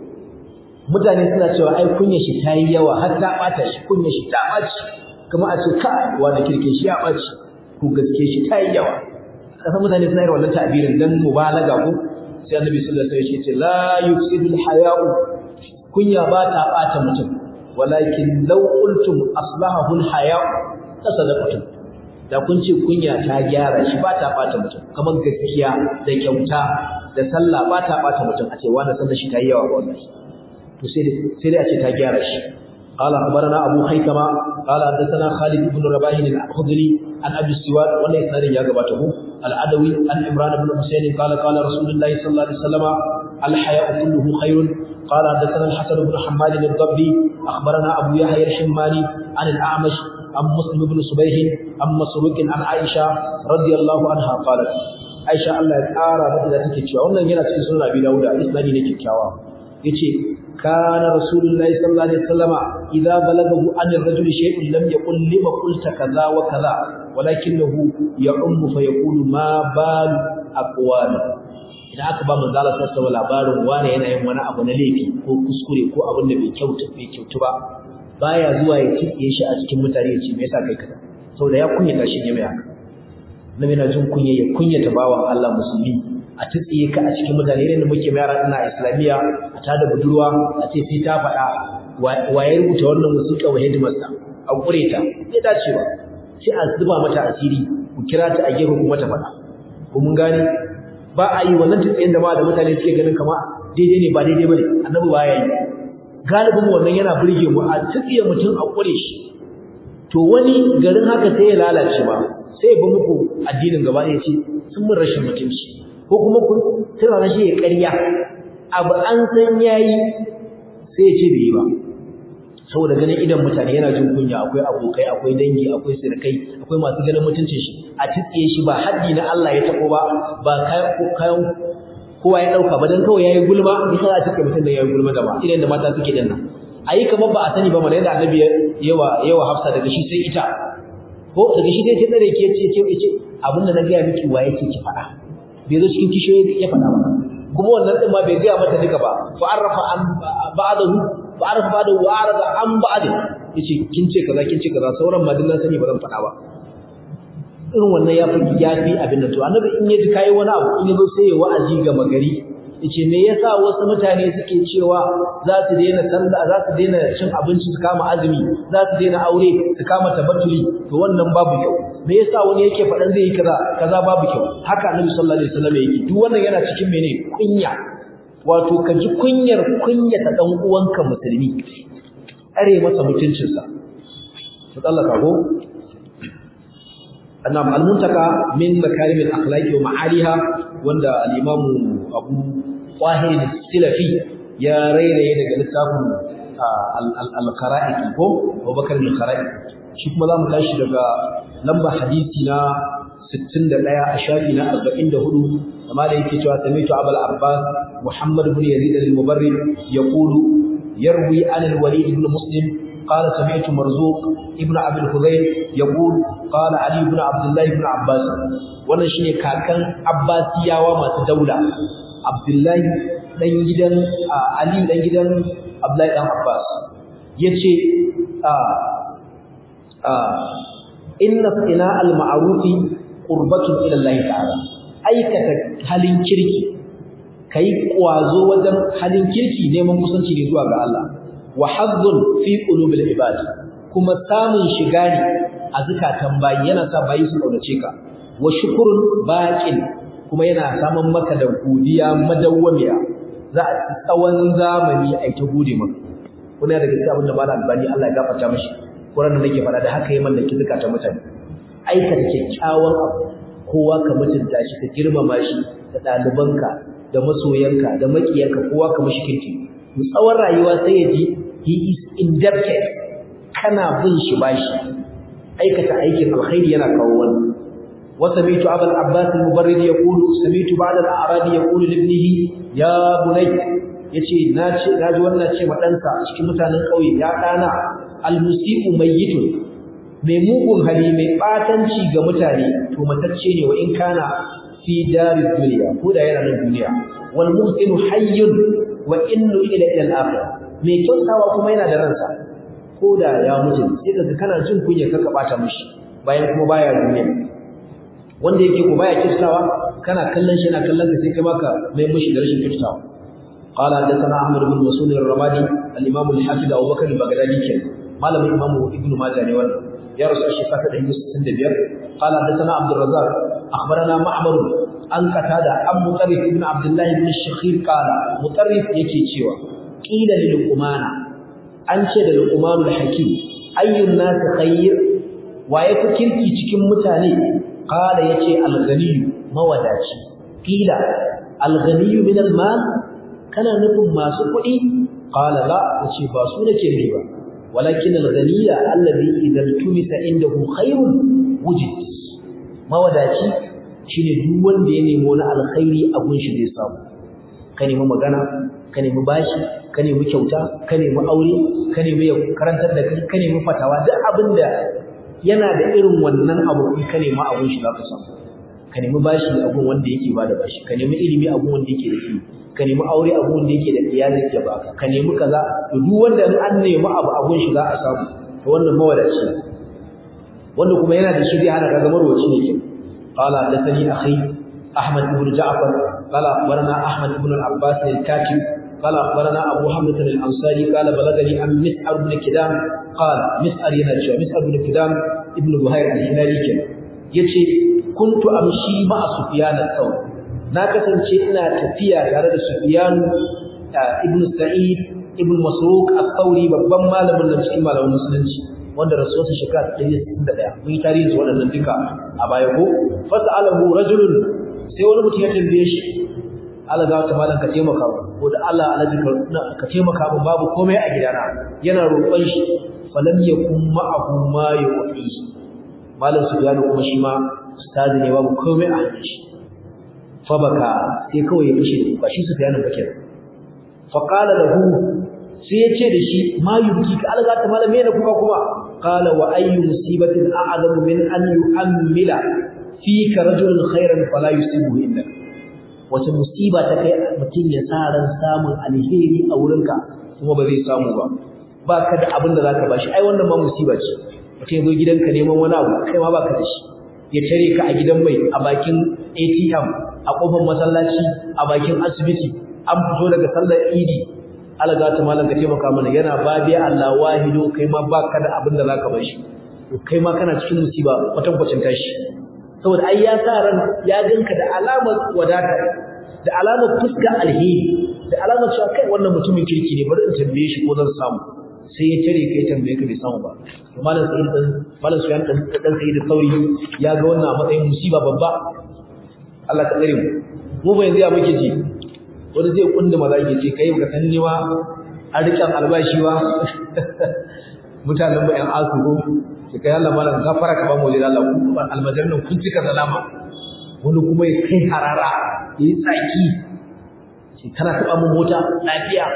mutane suna cewa ai kunya shi tayi yawa har ta bata shi kunya shi ta baci kuma a ce kai wani kirkin shi ya baci ku gaske shi tayi yawa kasan mutane suna yin wannan ta'birin dan mubalaga ko sai Annabi sallallahu alaihi wasallam ya ce la yufsidul haya'u kunya ba ta bata mutum walakin law qultum aslahahu alhaya tasadaqatu da kun ce kunya ta gyara shi ba ta bata mutum kamar gaskiya da kyauta da sallah ba ta bata mutum a ce wanda sallar shi ta yi yawa wallahi to sai dai a ce ta gyara shi قال أخبرنا أبو خيثمة قال حدثنا خالد بن رباح الخضري عن أبي السواد ولا إسناد يا جبته العدوي عن عمران بن حسين قال قال رسول الله صلى الله عليه وسلم الحياء كله خير قال حدثنا الحسن بن حماد الضبي أخبرنا أبو يحيى الحماني عن الأعمش عن مسلم بن صبيح عن مسروق عن عائشة رضي الله عنها قالت عائشة الله تعالى رضي الله عنها wannan yana cikin sunan Abi Dawud isnadi ne kikkiawa yace kana rasulullahi sallallahu alaihi wasallama idza balagahu an ar-rajuli shay'un lam yaqul lima qulta kaza wa kaza walakinahu ya'ummu fa yaqulu ma bal aqwal idan aka ba manzo Allah sallallahu alaihi labarin wani yana yin wani abu na laifi ko kuskure ko abin da bai kyautu ba baya zuwa ya tsiye shi a cikin mutane ya ce me yasa kai kaza saboda ya kunyata shi ne mai haka nabi na jin kunya ya kunyata bawan Allah musulmi a tsiye ka a cikin mutane ne da muke yara ina islamiya a tada budurwa a ce sai ta faɗa waye rubuta wannan wasiƙa wa headmaster a kure ta sai dace ba sai a zuba mata asiri ku kira ta a gefe kuma ta faɗa ko mun gane ba a yi wannan tsiyen da ma da mutane suke ganin kama daidai ne ba daidai bane annabi ba ya yi galibin wannan yana burge mu a tsiye mutum a kure shi to wani garin haka sai ya lalace ba sai ya ba muku addinin gaba ɗaya ce sun mun rashin mutunci ko kuma kun tana shi ya ƙarya abu an san yayi sai ya ce bai yi ba saboda ganin idan mutane yana jin kunya, akwai abokai, akwai dangi, akwai sirkai, akwai masu ganin mutuncin shi, a tsitsiye shi ba haddi na Allah ya tako ba kayan kowa ya dauka ba dan kawai yayi gulma, bisa a cikin mutun da yayi gulma da ba idan da mata suke danna ayi kamar ba a sani ba mana yadda annabi yawa Hafsa daga shi sai ita ko daga shi sai tsare ke ce abinda na ga miki waye ce ki fada bai zo cikin kishiyoyi ya fada ba kuma wannan din ma bai ga mata duka ba fa arrafa an ba'dahu fa arrafa ba'dahu wa arada an ba'd yace kin ce kaza sauran ma dinnan sani ba zan fada ba irin wannan yafi abin da to annabi in yaji kai wani abu in yazo sai ya wa'azi ga magari yace me yasa wasu mutane suke cewa za su daina sallah, za su daina cin abinci su kama azumi, za su daina aure su kama tabattuli, to wannan babu kyau. Me yasa wani yake faɗan zai yi kaza babu kyau. Haka Annabi sallallahu alaihi wasallam yake. Duk wannan yana cikin mene? Kunya. Wato ka ji kunyar ta dan uwanka musulmi. Are masa mutuncinsa. To Allah ka go. Annam al-muntaka min makarim al-akhlaq wa ma'aliha wanda al-Imam Abu Tahir al-Silafi ya rairaye daga littafin al-Qara'iq ko Abubakar al-Qara'iq shi kuma zamu tashi daga lamba hadisi na 61 a shafi na 44 amma da yake cewa sami'tu Abul Abbas Muhammad ibn Yazid al-Mubarrid yaqulu yarwi an al-Walid ibn Muslim قال سمعت مرزوق ابن ابي الخضير يقول قال علي بن عبد الله بن عباس wannan shine kakan Abbasiyawa masu daula Abdullahi dan gidan Ali dan gidan Abdullahi dan Abbas yace inna sina al-ma'rufi qurbatun ila Allah ta'ala aikata halin kirki kai kwazo wajen halin kirki neman kusanci ne zuwa ga Allah wa hazzun fi qulubil ibad kuma samun shiga ne a zakatan bayi yana sa bayi su kaunace ka wa shukrun baqin kuma yana saman maka da godiya madawwamiya za a tsawon zamani ai ta gode maka kuna daga cikin abin da malam Albani Allah ya gafarta mishi Qur'ani nake fara da haka yayin mallaki zakatan mutane aikata kyakkyawan abu kowa ka mutunta shi ka girmama shi da dalibanka da masoyanka da makiyanka kowa ka mishi kirki tsawon rayuwa sai ya ji he is indebted kana bin shi bashi aikata aikin alkhairi yana kawo wannan wa sami'tu abul abbas al-mubarrid yaqulu sami'tu ba'd al-a'radi yaqulu li ibnihi ya bunay yace naji wannan ce ma dansa cikin mutanen kauye ya dana al-musii'u mayyitun mai mugun hali mai batanci ga mutane to matacce ne wa in kana fi darid dunya ko da yana nan duniya wal muhsinu hayyun wa innu ila al-akhirah mai kyautawa kuma yana da ransa ko da ya mutu sai kaga kana jin kunya ka bata mishi bayan kuma baya duniya wanda yake ko baya kyautawa kana kallon shi yana kallon ka sai kai maka mai mishi da rashin kyautawa qala hadathana ahmad ibn mas'ud ar-ramadi al-imam al-hafiz Abu Bakr al-Baghdadi ke malamin imam ibn Majah ne wannan ya rasu shi fata da 65 qala hadathana Abdul Razzaq akhbarana Ma'mar an qatada an Mutarrif ibn Abdullah ibn Shakhir qala Mutarrif yake cewa qila lil Luqmana an ce da Luqmanul Hakim ayyun nas khayr wa yafi kirki cikin mutane qala yace al-ghani mawadaci qila al-ghani min al-mal kana nufin masu kuɗi qala la yace ba su nake nufi ba walakin al-ghaniya alladhi idha tumisa indahu khayrun wujid mawadaci shine duk wanda ya nemi wani alkhairi a gunshi zai samu ka nemi magana ka nemi bashi ka nemi kyauta ka nemi aure ka nemi karantar da kai ka nemi fatawa duk abinda yana da irin wannan abu ka nemi abun shi zaka samu ka nemi bashi abun wanda yake bada bashi ka nemi ilimi abun wanda yake da shi ka nemi aure abun wanda yake da iyali ya baka ka nemi kaza to duk wanda an nemi abu abun shi za a samu to wannan mawadaci wanda kuma yana da shi zai hana ka zama rowaci ne ke qala hadathani akhi ahmad ibn ja'far qala akhbarana ahmad ibn al-abbas al-katib qala akhbarana abu hamid al-ansari qala balagani an mis'ar ibn kidam qala mis'ar yana cewa mis'ar ibn kidam ibn buhayr al-hilali ke yace kuntu amshi ma'a sufyan al-thawri na kasance ina tafiya tare da sufyan ibn sa'id ibn masruq al-thawri babban malamin da cikin malamin musulunci wanda rasuwarsa shekara 161 mun yi tarihi su waɗannan duka a baya ko fas'alahu rajulun sai wani mutum ya tambaye shi Allah za ta malan ka taimaka wa ko da Allah alaji ka taimaka min babu komai a gidana yana roƙon shi falam yakun ma'ahu ma yuqi malam Sufyan kuma shi ma ustazi ne babu komai a hannun shi fa baka sai kawai ya fushi ba shi Sufyan ba kenan fa qala lahu sai ya ce da shi ma yuki ka alga ta malam me ne kuma qala wa ayyu musibatin a'lamu min an yu'ammila fika rajulun khairan fala yusibuhu illa wata musiba ta kai mutum ya sa ran samun alheri a wurinka kuma ba zai samu ba baka da abin da zaka bashi ai wannan ma musiba ce mutum ya gidanka neman wani abu kai ma baka da shi ya tare ka a gidan mai a bakin ATM a kofar masallaci a bakin asibiti an fito daga sallar idi alaga ta malam ka taimaka mana yana babi Allah wahido kai ma baka da abin da zaka bashi to kai ma kana cikin musiba kwatankwacin tashi saboda ai ya sa ran ya ganka da alamar wadata da alamar fuska alheri da alamar cewa kai wannan mutumin kirki ne bari in tambaye shi ko zan samu sai ya tare kai tambaye ka bai samu ba to malam Sufyan dan sai da sauri ya ga wannan a matsayin musiba babba Allah ka tsare mu ba yanzu ya muke ji wanda zai kunda maza yake ce kai ga san niwa a rikan albashi ba mutanen ba yan asugo sai kai Allah malam gafara ka ba mu da Allah ku almajan nan kun cika salama wani kuma ya kai harara yayi tsaki sai kana taba mu mota lafiya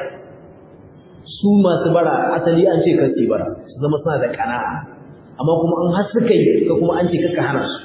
su masu bara asali an ce kasi bara su zama suna da kana'a amma kuma an har suka yi ka kuma an ce kaka hana su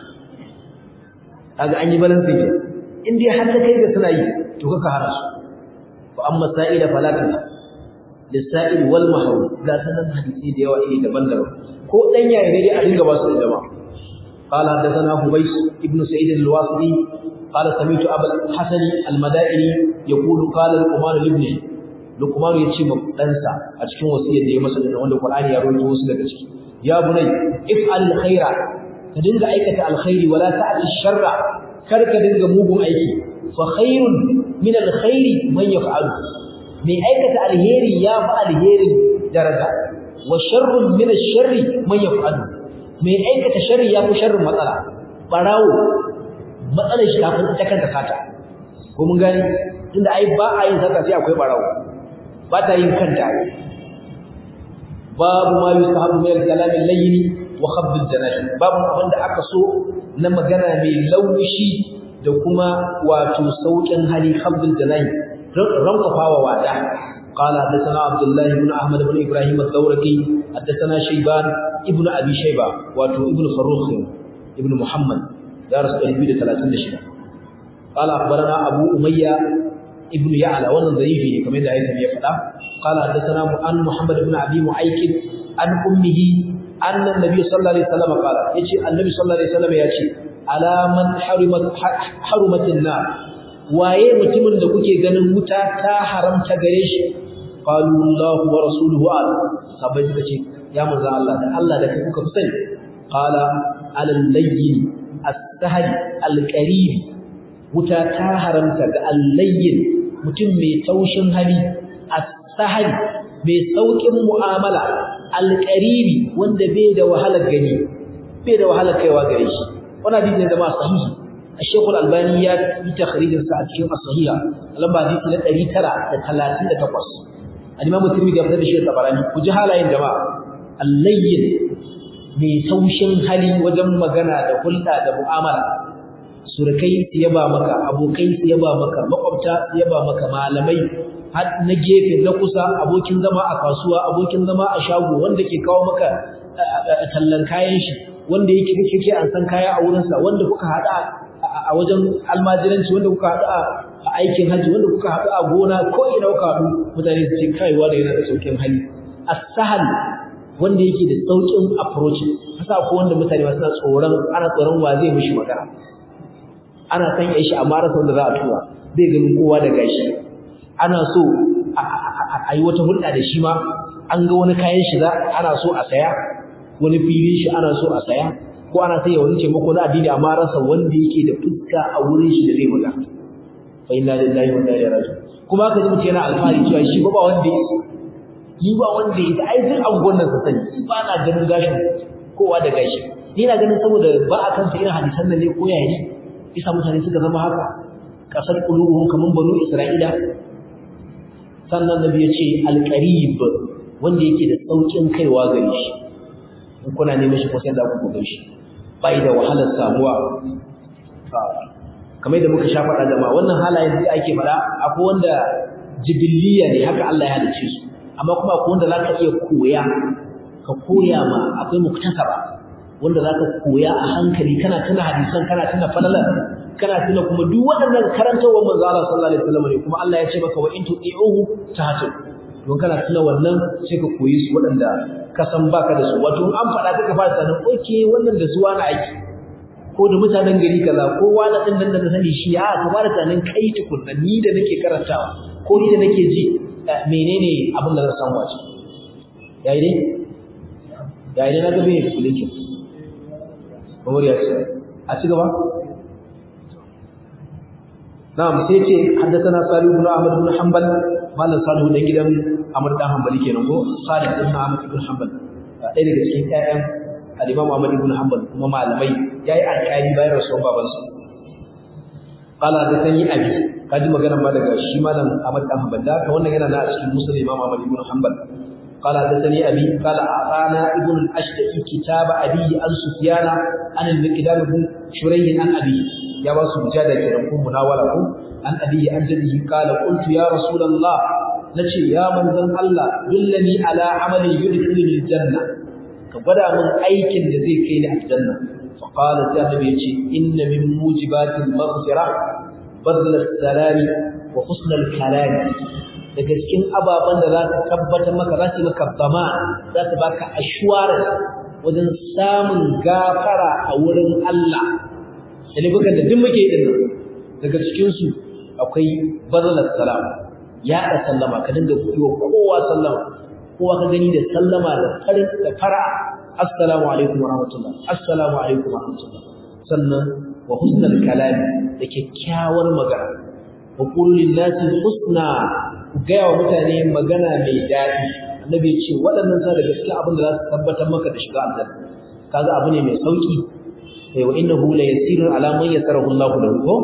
kaga an yi balance ne in dai har ta kai ga suna yi to kaka hana su fa amma sa'ila falaka lisa'il wal mahrum ga sanan hadisi da yawa iri daban-daban ko dan yayi ne dai a dinga ba su da jama'a qala hadathana hubays ibn sa'id al-wasiti qala sami'tu abul hasan al-madaini yaqulu qala luqman ibn luqman yace ma dansa a cikin wasiyar da ya masa da wanda qur'ani ya rawaito wasu daga ciki ya bunay if'al al-khaira ka dinga aikata alkhairi wala ta'ti sharra kar ka dinga mugun aiki fa khairun min alkhairi man yaf'alu mai aikata alheri ya fa alheri daraja wa sharrun min ash-sharri man yaf'alu mai aikata sharri ya fi sharrin matsala barawo matsalar shi kafin ita kanta sata ko mun gani tunda ai ba a yin sata sai akwai barawo ba ta yin kanta babu ma yusahabu min al-kalam al-layyin wa khabb al-janahi babu abinda aka so na magana mai laushi da kuma wato saukin hali khabb al-janahi ranqafawa wada qala hadathana abdullah ibn ahmad ibn ibrahim ad-dawraqi hadathana shayban ibn abi shayba wato ibn farrukh ibn muhammad daras 236 qala akhbarana abu umayya ibn ya'la wannan dhaifi ne kamar da ayyuka ya fada qala hadathana an muhammad ibn abi mu'aykid an ummihi anna nabiy sallallahu alaihi wasallam qala yace annabi sallallahu alaihi wasallam yace ala man harumatin nar waye mutumin da kuke ganin wuta ta haramta gare shi qalu Allah wa rasuluhu a'lam sabai suka ce ya manzo Allah da Allah da kuka fi sani qala alal layyin as-sahl al-qarib wuta ta haramta ga al-layyin mutum mai taushin hali as-sahl mai saukin mu'amala al-qarib wanda bai da wahalar gani bai da wahalar kaiwa gare shi wannan hadisi ne da ma sahihi الشيخ الألباني في تخريج الصحيح الصحيحة لما حديث 938 الإمام الترمذي يفتح الشيخ الطبراني وجهالا يا جماعة اللين mai taushin hali wajen magana da hulɗa da mu'amala surukai su yaba maka abokai su yaba maka makwabta su yaba maka malamai har na gefe na kusa abokin zama a kasuwa abokin zama a shago wanda ke kawo maka tallan kayan shi wanda yake kake an san kaya a wurinsa wanda kuka hada a wajen almajiranci wanda kuka haɗu a aikin haji wanda kuka haɗu a gona ko ina kuka haɗu mutane su ce kai wanda yana da saukin hali as-sahal wanda yake da saukin approach hasa ko wanda mutane suna tsoron ana tsoron wa zai mishi magana ana san yayi shi amma rasa wanda za a tura bai ganin kowa da gashi ana so a yi wata hulɗa da shi ma an ga wani kayan shi ana so a saya wani filin shi ana so a saya ko ana sai ya wani taimako na addini amma rasa wanda yake da fuska a wurin shi da zai magana fa inna lillahi wa inna ilaihi raji'un kuma ka ji mutum yana alfahari cewa shi ba wanda yake yi ba wanda yake ai duk angon nan sa sani ba na ganin gashin kowa da gashi ni na ganin saboda ba a kansa irin hadisan nan ne ko yayi isa mutane suka zama haka kasar qulubuhum kaman banu isra'ila sannan nabi ya ce al-qarib wanda yake da saukin kaiwa gare shi in kuna neman shi ko sai da ku gare shi bai da wahalar samuwa kamar da muka sha faɗa da ma wannan halayen da ake faɗa akwai wanda jibiliya ne haka Allah ya halice su amma kuma akwai wanda zaka iya koya ka koya ma akwai muktasaba wanda zaka koya a hankali kana tuna hadisan kana tuna falalan kana tuna kuma duk waɗannan karantawar manzo Allah sallallahu alaihi wasallam ne kuma Allah ya ce maka wa in tu'iuhu tahtadu don kana tuna wannan sai ka koyi su waɗanda ka san baka da su wato an faɗa ka fara sanin oke wannan da zuwa na aiki ko da mutanen gari kaza ko wani din nan da na sani shi a ka fara sanin kai tukunna ni da nake karantawa ko ni da nake ji menene abin da zan samu a ciki yayi ne na ga me kulikin Umariya ce a ci gaba na'am sai ce haddathana Salih ibn Ahmad ibn Hanbal malam Salih da gidan Ahmad dan Hanbali kenan ko Salih ibn Ahmad ibn Hanbal ɗaya daga cikin ƴaƴan al-Imam Ahmad ibn Hanbal kuma malamai yayi alƙali bayan rasuwar babansa qala hadathani abi kaji magana ma daga shi malam Ahmad dan Hanbal da wannan yana na cikin Muslim Imam Ahmad ibn Hanbal قال حدثني أبي قال أعطانا ابن الأشتكي كتاب أبي عن سفيان عن المقدام بن شريح عن أبي يا واسو جادة كرمكم مناولكم عن أبي عن جده قال قلت يا رسول الله نشي يا من ذن الله دلني على عمل يدخلني الجنة كبدا من أيكن الذي كين الجنة فقال النبي إن من موجبات المغفرة بذل السلام وحسن الكلام daga cikin ababen da za ta tabbatar maka za su maka dama za ta baka assurance wajen samun gafara a wurin Allah da bukan da duk muke din daga cikin su akwai bazalat salam ya da sallama ka dinga kuwa kowa sallama kowa ka gani da sallama da farin da fara assalamu alaikum wa rahmatullah assalamu alaikum wa rahmatullah sannan wa husnul kalam da kyakkyawar magana wa qul lin nasi husna gaya wa mutane magana mai daɗi annabi ya ce waɗannan sa da gaske abin da za su tabbatar maka da shiga aljanna kaga abu ne mai sauki wa innahu la yasirun ala man yasarahu Allahu lahu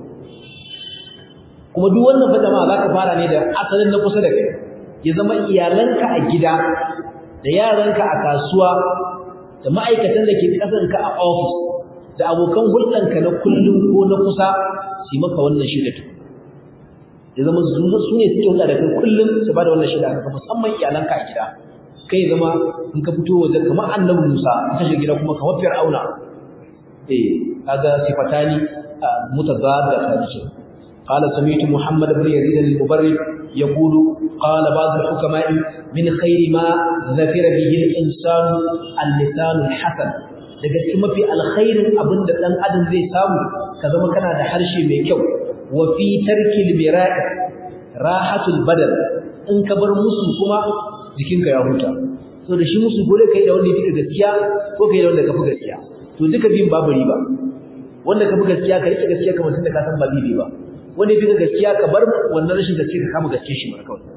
kuma duk wannan fa jama'a zaka fara ne da asalin na kusa da kai ya zama iyalanka a gida da yaranka a kasuwa da ma'aikatan da ke kasanka a office da abokan hulɗanka na kullum ko na kusa su maka wannan shida ya zama su ne suke hulɗa da kai kullum su ba da wannan shida ka musamman iyalanka a gida kai zama in ka fito waje kamar annabi Musa ka shiga gida kuma kamar Fir'auna kaga sifatani mutazadda tace قال سمعت محمد بن يزيد المبرد يقول قال بعض الحكماء من خير ما ذكر به الإنسان اللسان الحسن daga cikin mafi alkhairin abin da dan adam zai samu ka zama kana da harshe mai kyau wa fi tarkil mira'i rahatul badal in ka bar musu kuma jikinka ya huta to da shi musu gole kai da wanda yake gaskiya ko kai da wanda kafi gaskiya to duka bin babu riba wanda kafi gaskiya ka rike gaskiya kamar tunda ka san ba bibi ba wanda yake gaskiya ka bar wannan rashin gaskiya ka kama gaskiya shi mara kawai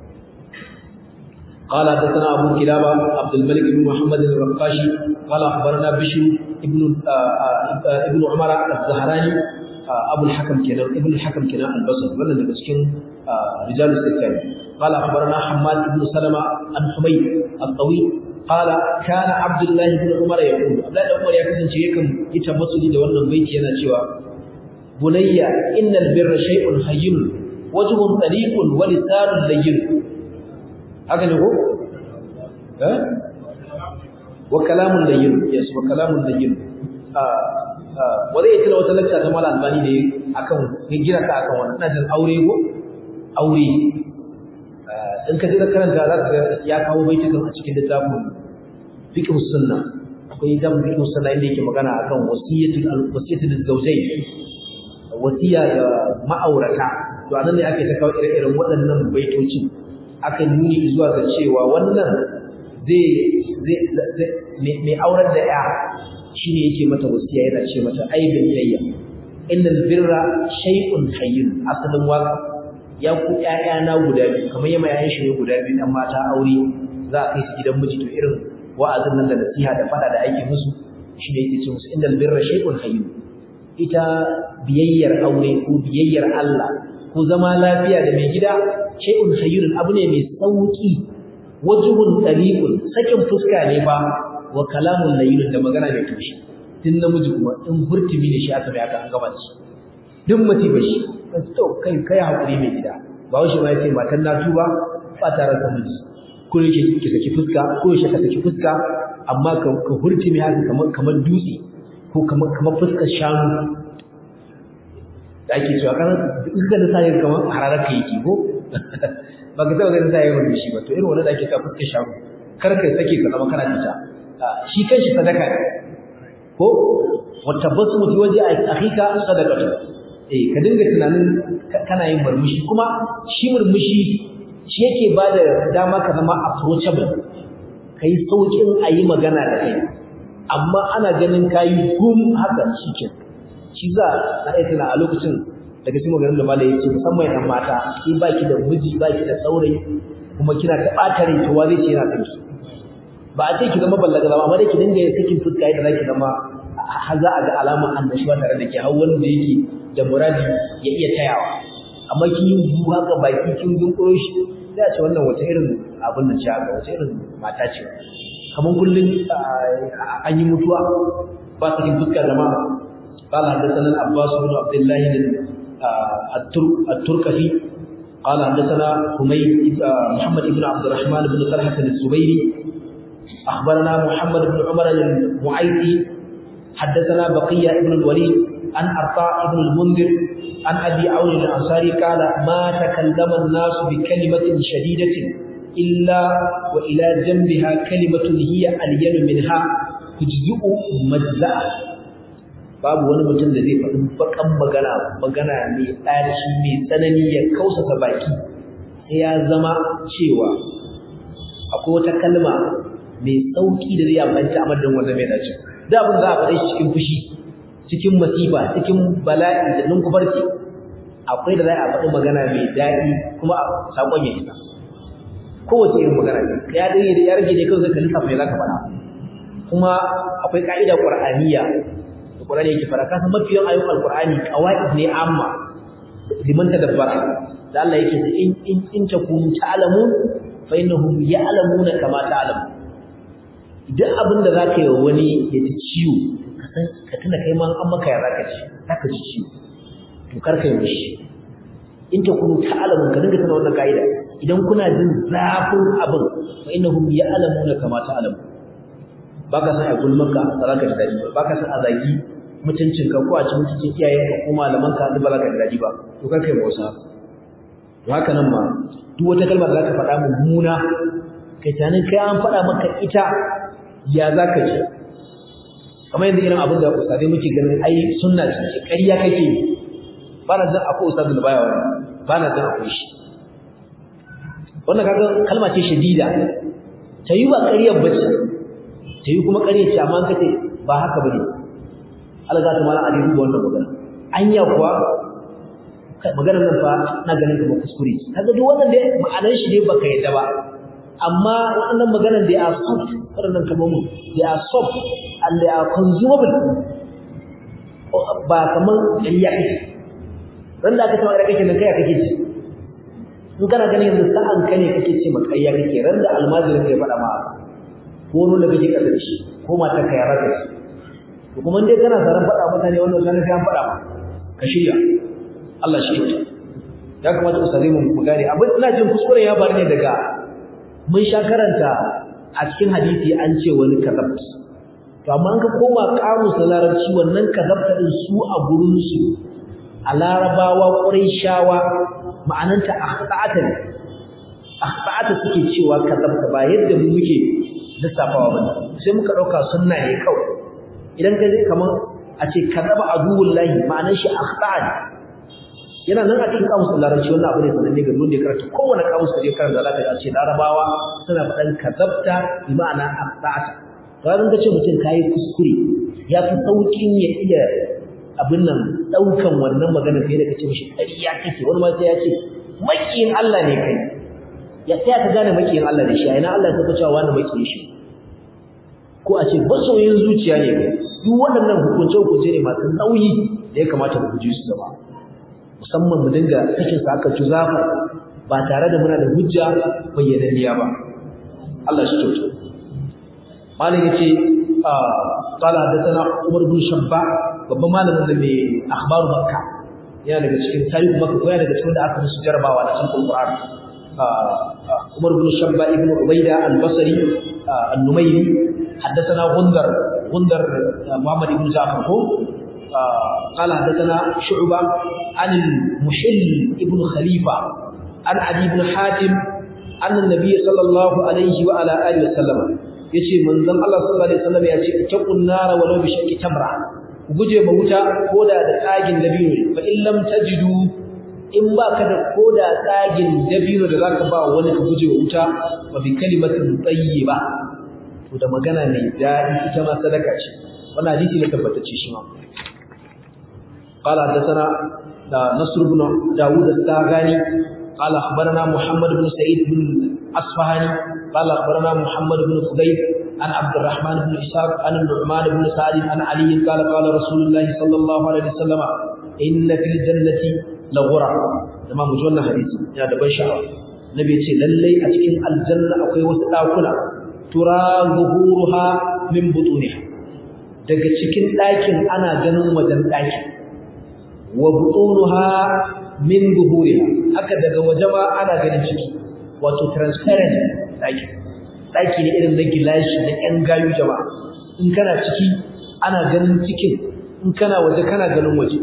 قال حدثنا أبو كلابة عبد الملك بن محمد الرقاشي قال أخبرنا بشر ابن عمر الزهراني أبو الحكم كنا البصري ولا نبسكن رجال الستان قال أخبرنا حماد بن سلمة عن حميد الطويل قال كان عبد الله بن عمر يقول لا عمر يكن شيئا يتمثل ده wannan baiti yana cewa bunayya innal birra shay'un hayyin wajhun taliqun wa lisanun layyin haka ne ko wa kalamun layyin yes wa kalamun layyin wanda yake da wata lakta ta Malam Albani ne akan hijira ka akan wannan ina jin aure ko aure in ka jira karanta za ka ya kawo baitukan a cikin littafin fiqh sunna akwai da fiqh sunna inda yake magana akan wasiyatul zawjayn wasiya ga ma'aurata to anan ne ake ta kawo irin waɗannan baitocin aka nuni zuwa ga cewa wannan zai mai aurar da ya shine yake mata wasiya yana ce mata aibin yayya innal birra shay'un hayyin asalin waka ya ku ƴaƴana guda biyu kamar yamma yayin shi ne guda biyu dan mata aure za a kai su gidan miji to irin wa'azin nan da nasiha da fada da ake musu shine yake ce musu innal birra shay'un hayyin ita biyayyar aure ko biyayyar Allah ko zama lafiya da mai gida shay'un sayyidun abu ne mai sauki wajhun tariqun sakin fuska ne ba wa kalamun layyinun da magana mai tushe din namiji kuma in furtumi ne shi aka bai aka an gaba shi duk mutiba shi to kai hakuri mai gida ba shi ma yace matan na tuba ba tare da miji ko yake ki saki fuska ko yake ka saki fuska amma ka furtumi haka kamar dutse ko kamar fuskar shanu da ake cewa kana iska da sai kamar hararaka yake ko ba ka taba ganin sai yayin shi ba to irin wannan da ake cewa fuskar shanu kar ka sake ka zama kana tita shi kanshi sadaka ne ko wata basmu fi waje akhika sadaqatu ka dinga tunanin kana yin murmushi kuma shi murmushi shi yake bada dama ka zama approachable kai saukin ayi magana da kai amma ana ganin kayi gum haka shike shi za na tuna a lokacin daga cikin maganar da malai yake musamman dan mata ki baki da miji baki da saurayi kuma kina ta bata rai to wa zai ce yana kanki ba a ce ki zama ballaga ba amma dai ki dinga sakin fuska yadda zaki zama har za a ga alamar annashuwa tare da ke har wanda yake da muradi ya iya tayawa amma kin yi bu haka baki kin gunkuro shi sai a ce wannan wata irin abin nan ce haka wata irin mata ce kamar kullun an yi mutuwa ba sakin fuska jama'a قال حدثنا العباس بن عبد الله التركفي قال حدثنا محمد بن عبد الرحمن بن طلحة الزبيري أخبرنا محمد بن عمر المعيطي حدثنا بقية بن الوليد عن أرطاء بن المنذر عن أبي عون الأنصاري قال ما تكلم الناس بكلمة شديدة إلا وإلى جنبها كلمة هي ألين منها تجزئ مجزأ babu wani mutum da zai faɗi bakan magana mai ɗaci mai tsanani ya kausasa baki sai ya zama cewa akwai wata kalma mai sauki da zai amfani a madadin wannan mai dace da abin za a faɗe shi cikin fushi cikin masifa cikin bala'i da ninkubarci akwai da za a faɗi magana mai daɗi kuma sakon ya isa kowace irin magana ne ya rage ne kawai ka lissafa mai za ka faɗa kuma akwai ka'ida qur'aniyya Qur'ani yake fara kasan mafiyan ayoyin Al-Qur'ani qawaid ne amma liman tadabbara da Allah yake in takunu ta'lamun fa innahum ya'lamuna kama ta'lamun idan abinda zaka yi wani ya ji ciwo ka tuna kai ma an maka ya zaka ji ciwo to kar kai mishi in takunu ta'lamun ka dinga tuna wannan kaida idan kuna jin zafin abin fa innahum ya'lamuna kama ta'lamun baka san a gulmanka ba za ka ji dadi ba baka san a zagi mutuncinka ko a ci mutuncin iyayenka ko malamanka duk ba za ka ji dadi ba to kar kai wasa to haka nan ma duk wata kalma da za ka faɗa mummuna kai tanin kai an faɗa maka ita ya za ka ji kamar yanzu irin abin da ustadai muke ganin ai sunna ce ƙarya kake ba na jin akwai ustadin da baya wani ba na jin akwai shi wannan kaga kalma ce shadida ta yi ba ƙaryar bace ta yi kuma ƙarya ce amma kace ba haka bane Allah za ta mala a duba wannan magana anya kuwa maganar nan fa na ganin kamar kuskure kaga duk wannan da ma'anar shi ne baka yadda ba amma wannan maganar da ya soft wannan kamar mu ya soft and they are consumable ba kamar ƙarya kake ran da aka tawa da kake nan kai kake ci in kana ganin yanzu sa'an ka ne kake ce maka ƙarya kake ran da almajirin ya faɗa ma ko nuna kake kasa da shi ko matar ka ya raka shi to kuma dai kana zaran faɗa mutane wannan sanin sai an faɗa ma ka shirya Allah shi ya kamata ku sare mu gane abin ina jin kuskure ya faru ne daga mun sha karanta a cikin hadisi an ce wani kazabt to amma an ka koma kamus da larabci wannan kazabta din su a gurin su a larabawa quraishawa ma'ananta akhta'ata ne akhta'ata suke cewa kazabta ba yadda mu muke lissafawa ba sai muka dauka sunna ne kawai idan ka je kaman a ce kazaba aduwullahi ma'anar shi akhta'at yana nan a cikin kamusin larabci wannan abu ne sananne ga wanda ya karanta kowane kamus da ya karanta zaka a ce larabawa suna faɗan kazabta bi ma'ana akhta'at to idan ka ce mutum kai kuskure ya fi saukin ya iya abin nan daukan wannan magana sai da kace mishi ƙarya kake wani ma sai ya ce makiyin Allah ne kai ya sai ka gane makiyin Allah ne shi ina Allah ya tabbata cewa wani makiyin shi ko a ce basoyin zuciya ne kai duk waɗannan hukunce ne masu nauyi da ya kamata mu guji su zama musamman mu dinga sakin sa aka juzafa ba tare da muna da hujja bayyananniya ba Allah shi kyauta malam yace qala hadathana Umar bin Shabba babban malamin da mai akhbaru Makka yana daga cikin tarihi Makka ko yana daga cikin da aka musu jarabawa da cikin Qur'an Umar bin Shabba ibn Ubayda al-Basri an-Numayri hadathana Gundar Muhammad ibn Ja'far ko قال حدثنا شعبة عن المحل ابن خليفة عن علي بن حاتم أن النبي صلى الله عليه وعلى آله وسلم yace manzon Allah sallallahu alaihi wasallam yace taqun nar walau bi shakki tamra guje ma wuta koda da tsagin dabino fa in lam tajidu in baka da koda tsagin dabino da zaka ba wani ka guje wa wuta wa bi kalimatin tayyiba to da magana mai dadi ita ma sadaka ce wannan hadisi ne tabbatacce shi ma قال حدثنا نصر بن داود الساغاني قال أخبرنا محمد بن سعيد بن أصفهاني قال أخبرنا محمد بن خبيب عن عبد الرحمن بن إسحاق عن النعمان بن سعد عن علي قال قال رسول الله صلى الله عليه وسلم إن في الجنة لغرة تمام جوانا حديث يا دبن شعر النبي يقول للي أتكين الجنة أقوي وسطاكنا ترى ظهورها من بطونها daga cikin ɗakin ana ganin wajen ɗakin wa butunuha min zuhuriha haka daga waje ma ana ganin ciki wato transparent daki ne irin na gilashi na ƴan gayu jama'a in kana ciki ana ganin cikin in kana waje kana ganin waje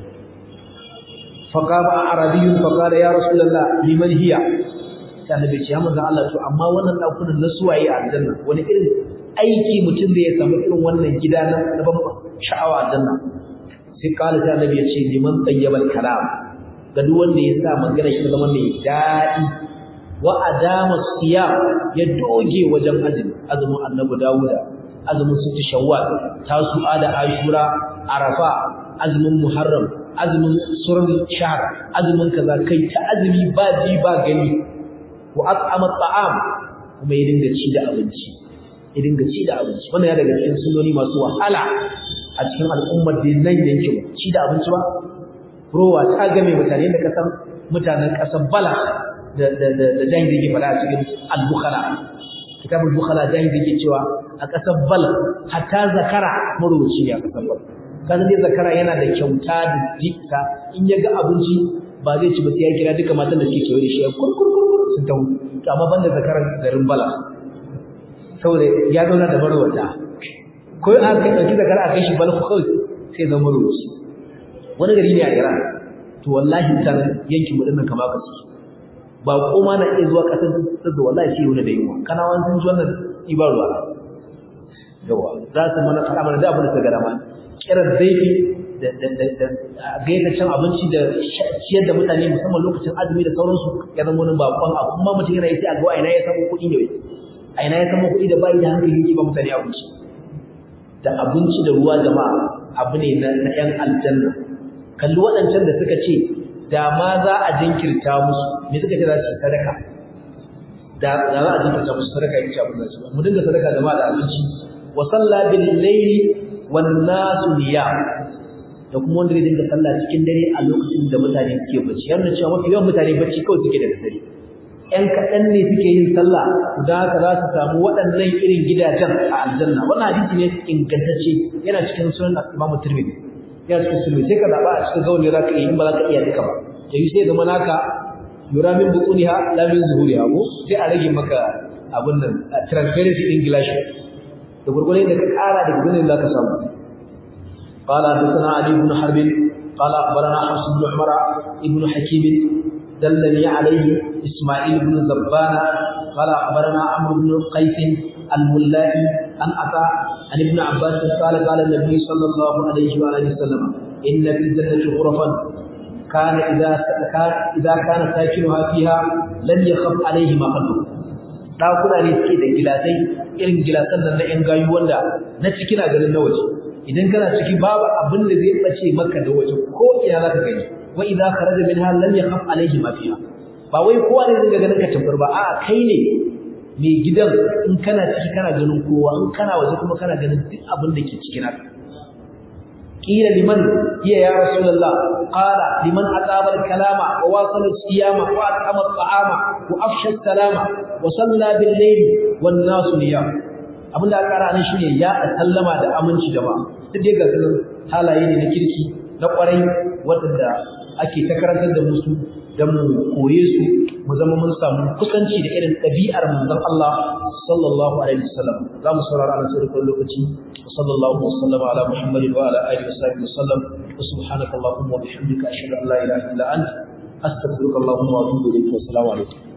faqama arabiyyun faqala ya rasulullah liman hiya sai annabi ya manzo Allah to amma wannan dakunan na suwaye a aljanna wani irin aiki mutum da ya samu irin wannan gida na ban sha'awa aljanna sai kala ta annabi ya ce liman tayyibal kalam ga duk wanda ya sa magana shi zama mai dadi wa adama siyam ya doge wajen azumin annabi Dawuda azumin sitti shawwal tasu'a da ashura arafa azumin muharram azumin surul shahr azumin kaza kai ta azumi ba ji ba gani wa at'ama at'am kuma ya dinga ci da abinci wannan ya daga cikin sunnoni masu wahala a cikin al'ummar da nan yankin ci da abinci ba rowa ta game mutane da kasan mutanen kasan bala da jahin da yake fada a cikin al-bukhala kitabul bukhala jahin da yake cewa a kasan bala hatta zakara marubuci ne a kasan bala kaga dai zakara yana da kyauta da dikka in ya ga abinci ba zai ci ba sai ya kira duka matan da suke kewaye da shi kurkurkur sun tawo to amma banda zakaran garin bala saboda ya zauna da marwata ko an kai dauki zakara a kai shi balku kawai sai zama ruci wani gari ne a Iran to wallahi tan yankin mu dinnan kama kasu ba koma na iya zuwa kasar da wallahi sai wani da yunwa kana wani sun ji wannan ibar ruwa yawa za su mana fara mana da abin da ta gara ma kiran zaifi da gaida cin abinci da ciyar da mutane musamman lokacin azumi da sauransu ya zama wani bakon abu kuma mutum yana yi sai a ga aina ya samu kuɗi ne aina ya samu kuɗi da bai da hankali yake ba mutane abinci da abinci da ruwa jama'a abu ne na ƴan aljanna kalli waɗancan da suka ce da ma za a jinkirta musu me suka ce za su sadaka da za a jinkirta musu sadaka yake abin da su mu dinga sadaka jama'a da abinci wa salla bil layli wan nasu niyam da kuma wanda zai dinga sallah cikin dare a lokacin da mutane suke bacci yana cewa mafi yawan mutane bacci kawai suke da dare ƴan kaɗan ne suke yin sallah don haka za su samu waɗannan irin gidajen a aljanna wannan hadisi ne ingantacce yana cikin sunan Imam Tirmidhi yana cikin sunan sai ka zaba a cikin gauni za ka yi in ba za ka iya duka ba to yi sai zama naka yura min butuniha la min zuhuriha ko sai a rage maka abin nan transparency din gilashi da gurgurai da ka ƙara da gurgurai za ka samu قال حدثنا علي بن حرب قال أخبرنا حفص بن عمر ابن حكيم دلني عليه إسماعيل بن زبان قال أخبرنا عمرو بن قيس الملائي عن عطاء عن ابن عباس قال قال النبي صلى الله عليه وآله وسلم إن في الجنة غرفا كان إذا كان ساكنها فيها لم يخف عليه ما قبله ɗakuna ne suke da gilasai irin gilasan nan na 'yan gayu wanda na ciki na ganin na waje idan kana ciki babu abin da zai bace maka da waje ko ina zaka gani wa idza kharaja minha lam yakhaf alayhi ma fiha ba wai kowa ne zai ganin ka tabbar ba a'a kai ne mai gidan in kana ciki kana ganin kowa in kana waje kuma kana ganin duk abin da ke cikin naka qila liman hiya ya rasulullah qala liman ataba al-kalama wa wasala as-siyama wa at'ama at-ta'ama wa afsha as-salama wa salla bil-layli wan-nas niyam abinda aka kara nan shine ya sallama da aminci da ba duk dai ga sunan halaye ne na kirki na kwarai wanda ake ta karantar da musu dan mu koye su mu zama mun samu kusanci da irin ɗabi'ar manzon Allah sallallahu alaihi wasallam za mu saurara a cikin lokaci sallallahu wasallama ala muhammadin wa ala alihi wa sallam wa subhanaka allahumma wa bihamdika ashhadu an la ilaha illa anta astaghfiruka allahumma wa atubu ilayk wa assalamu alaikum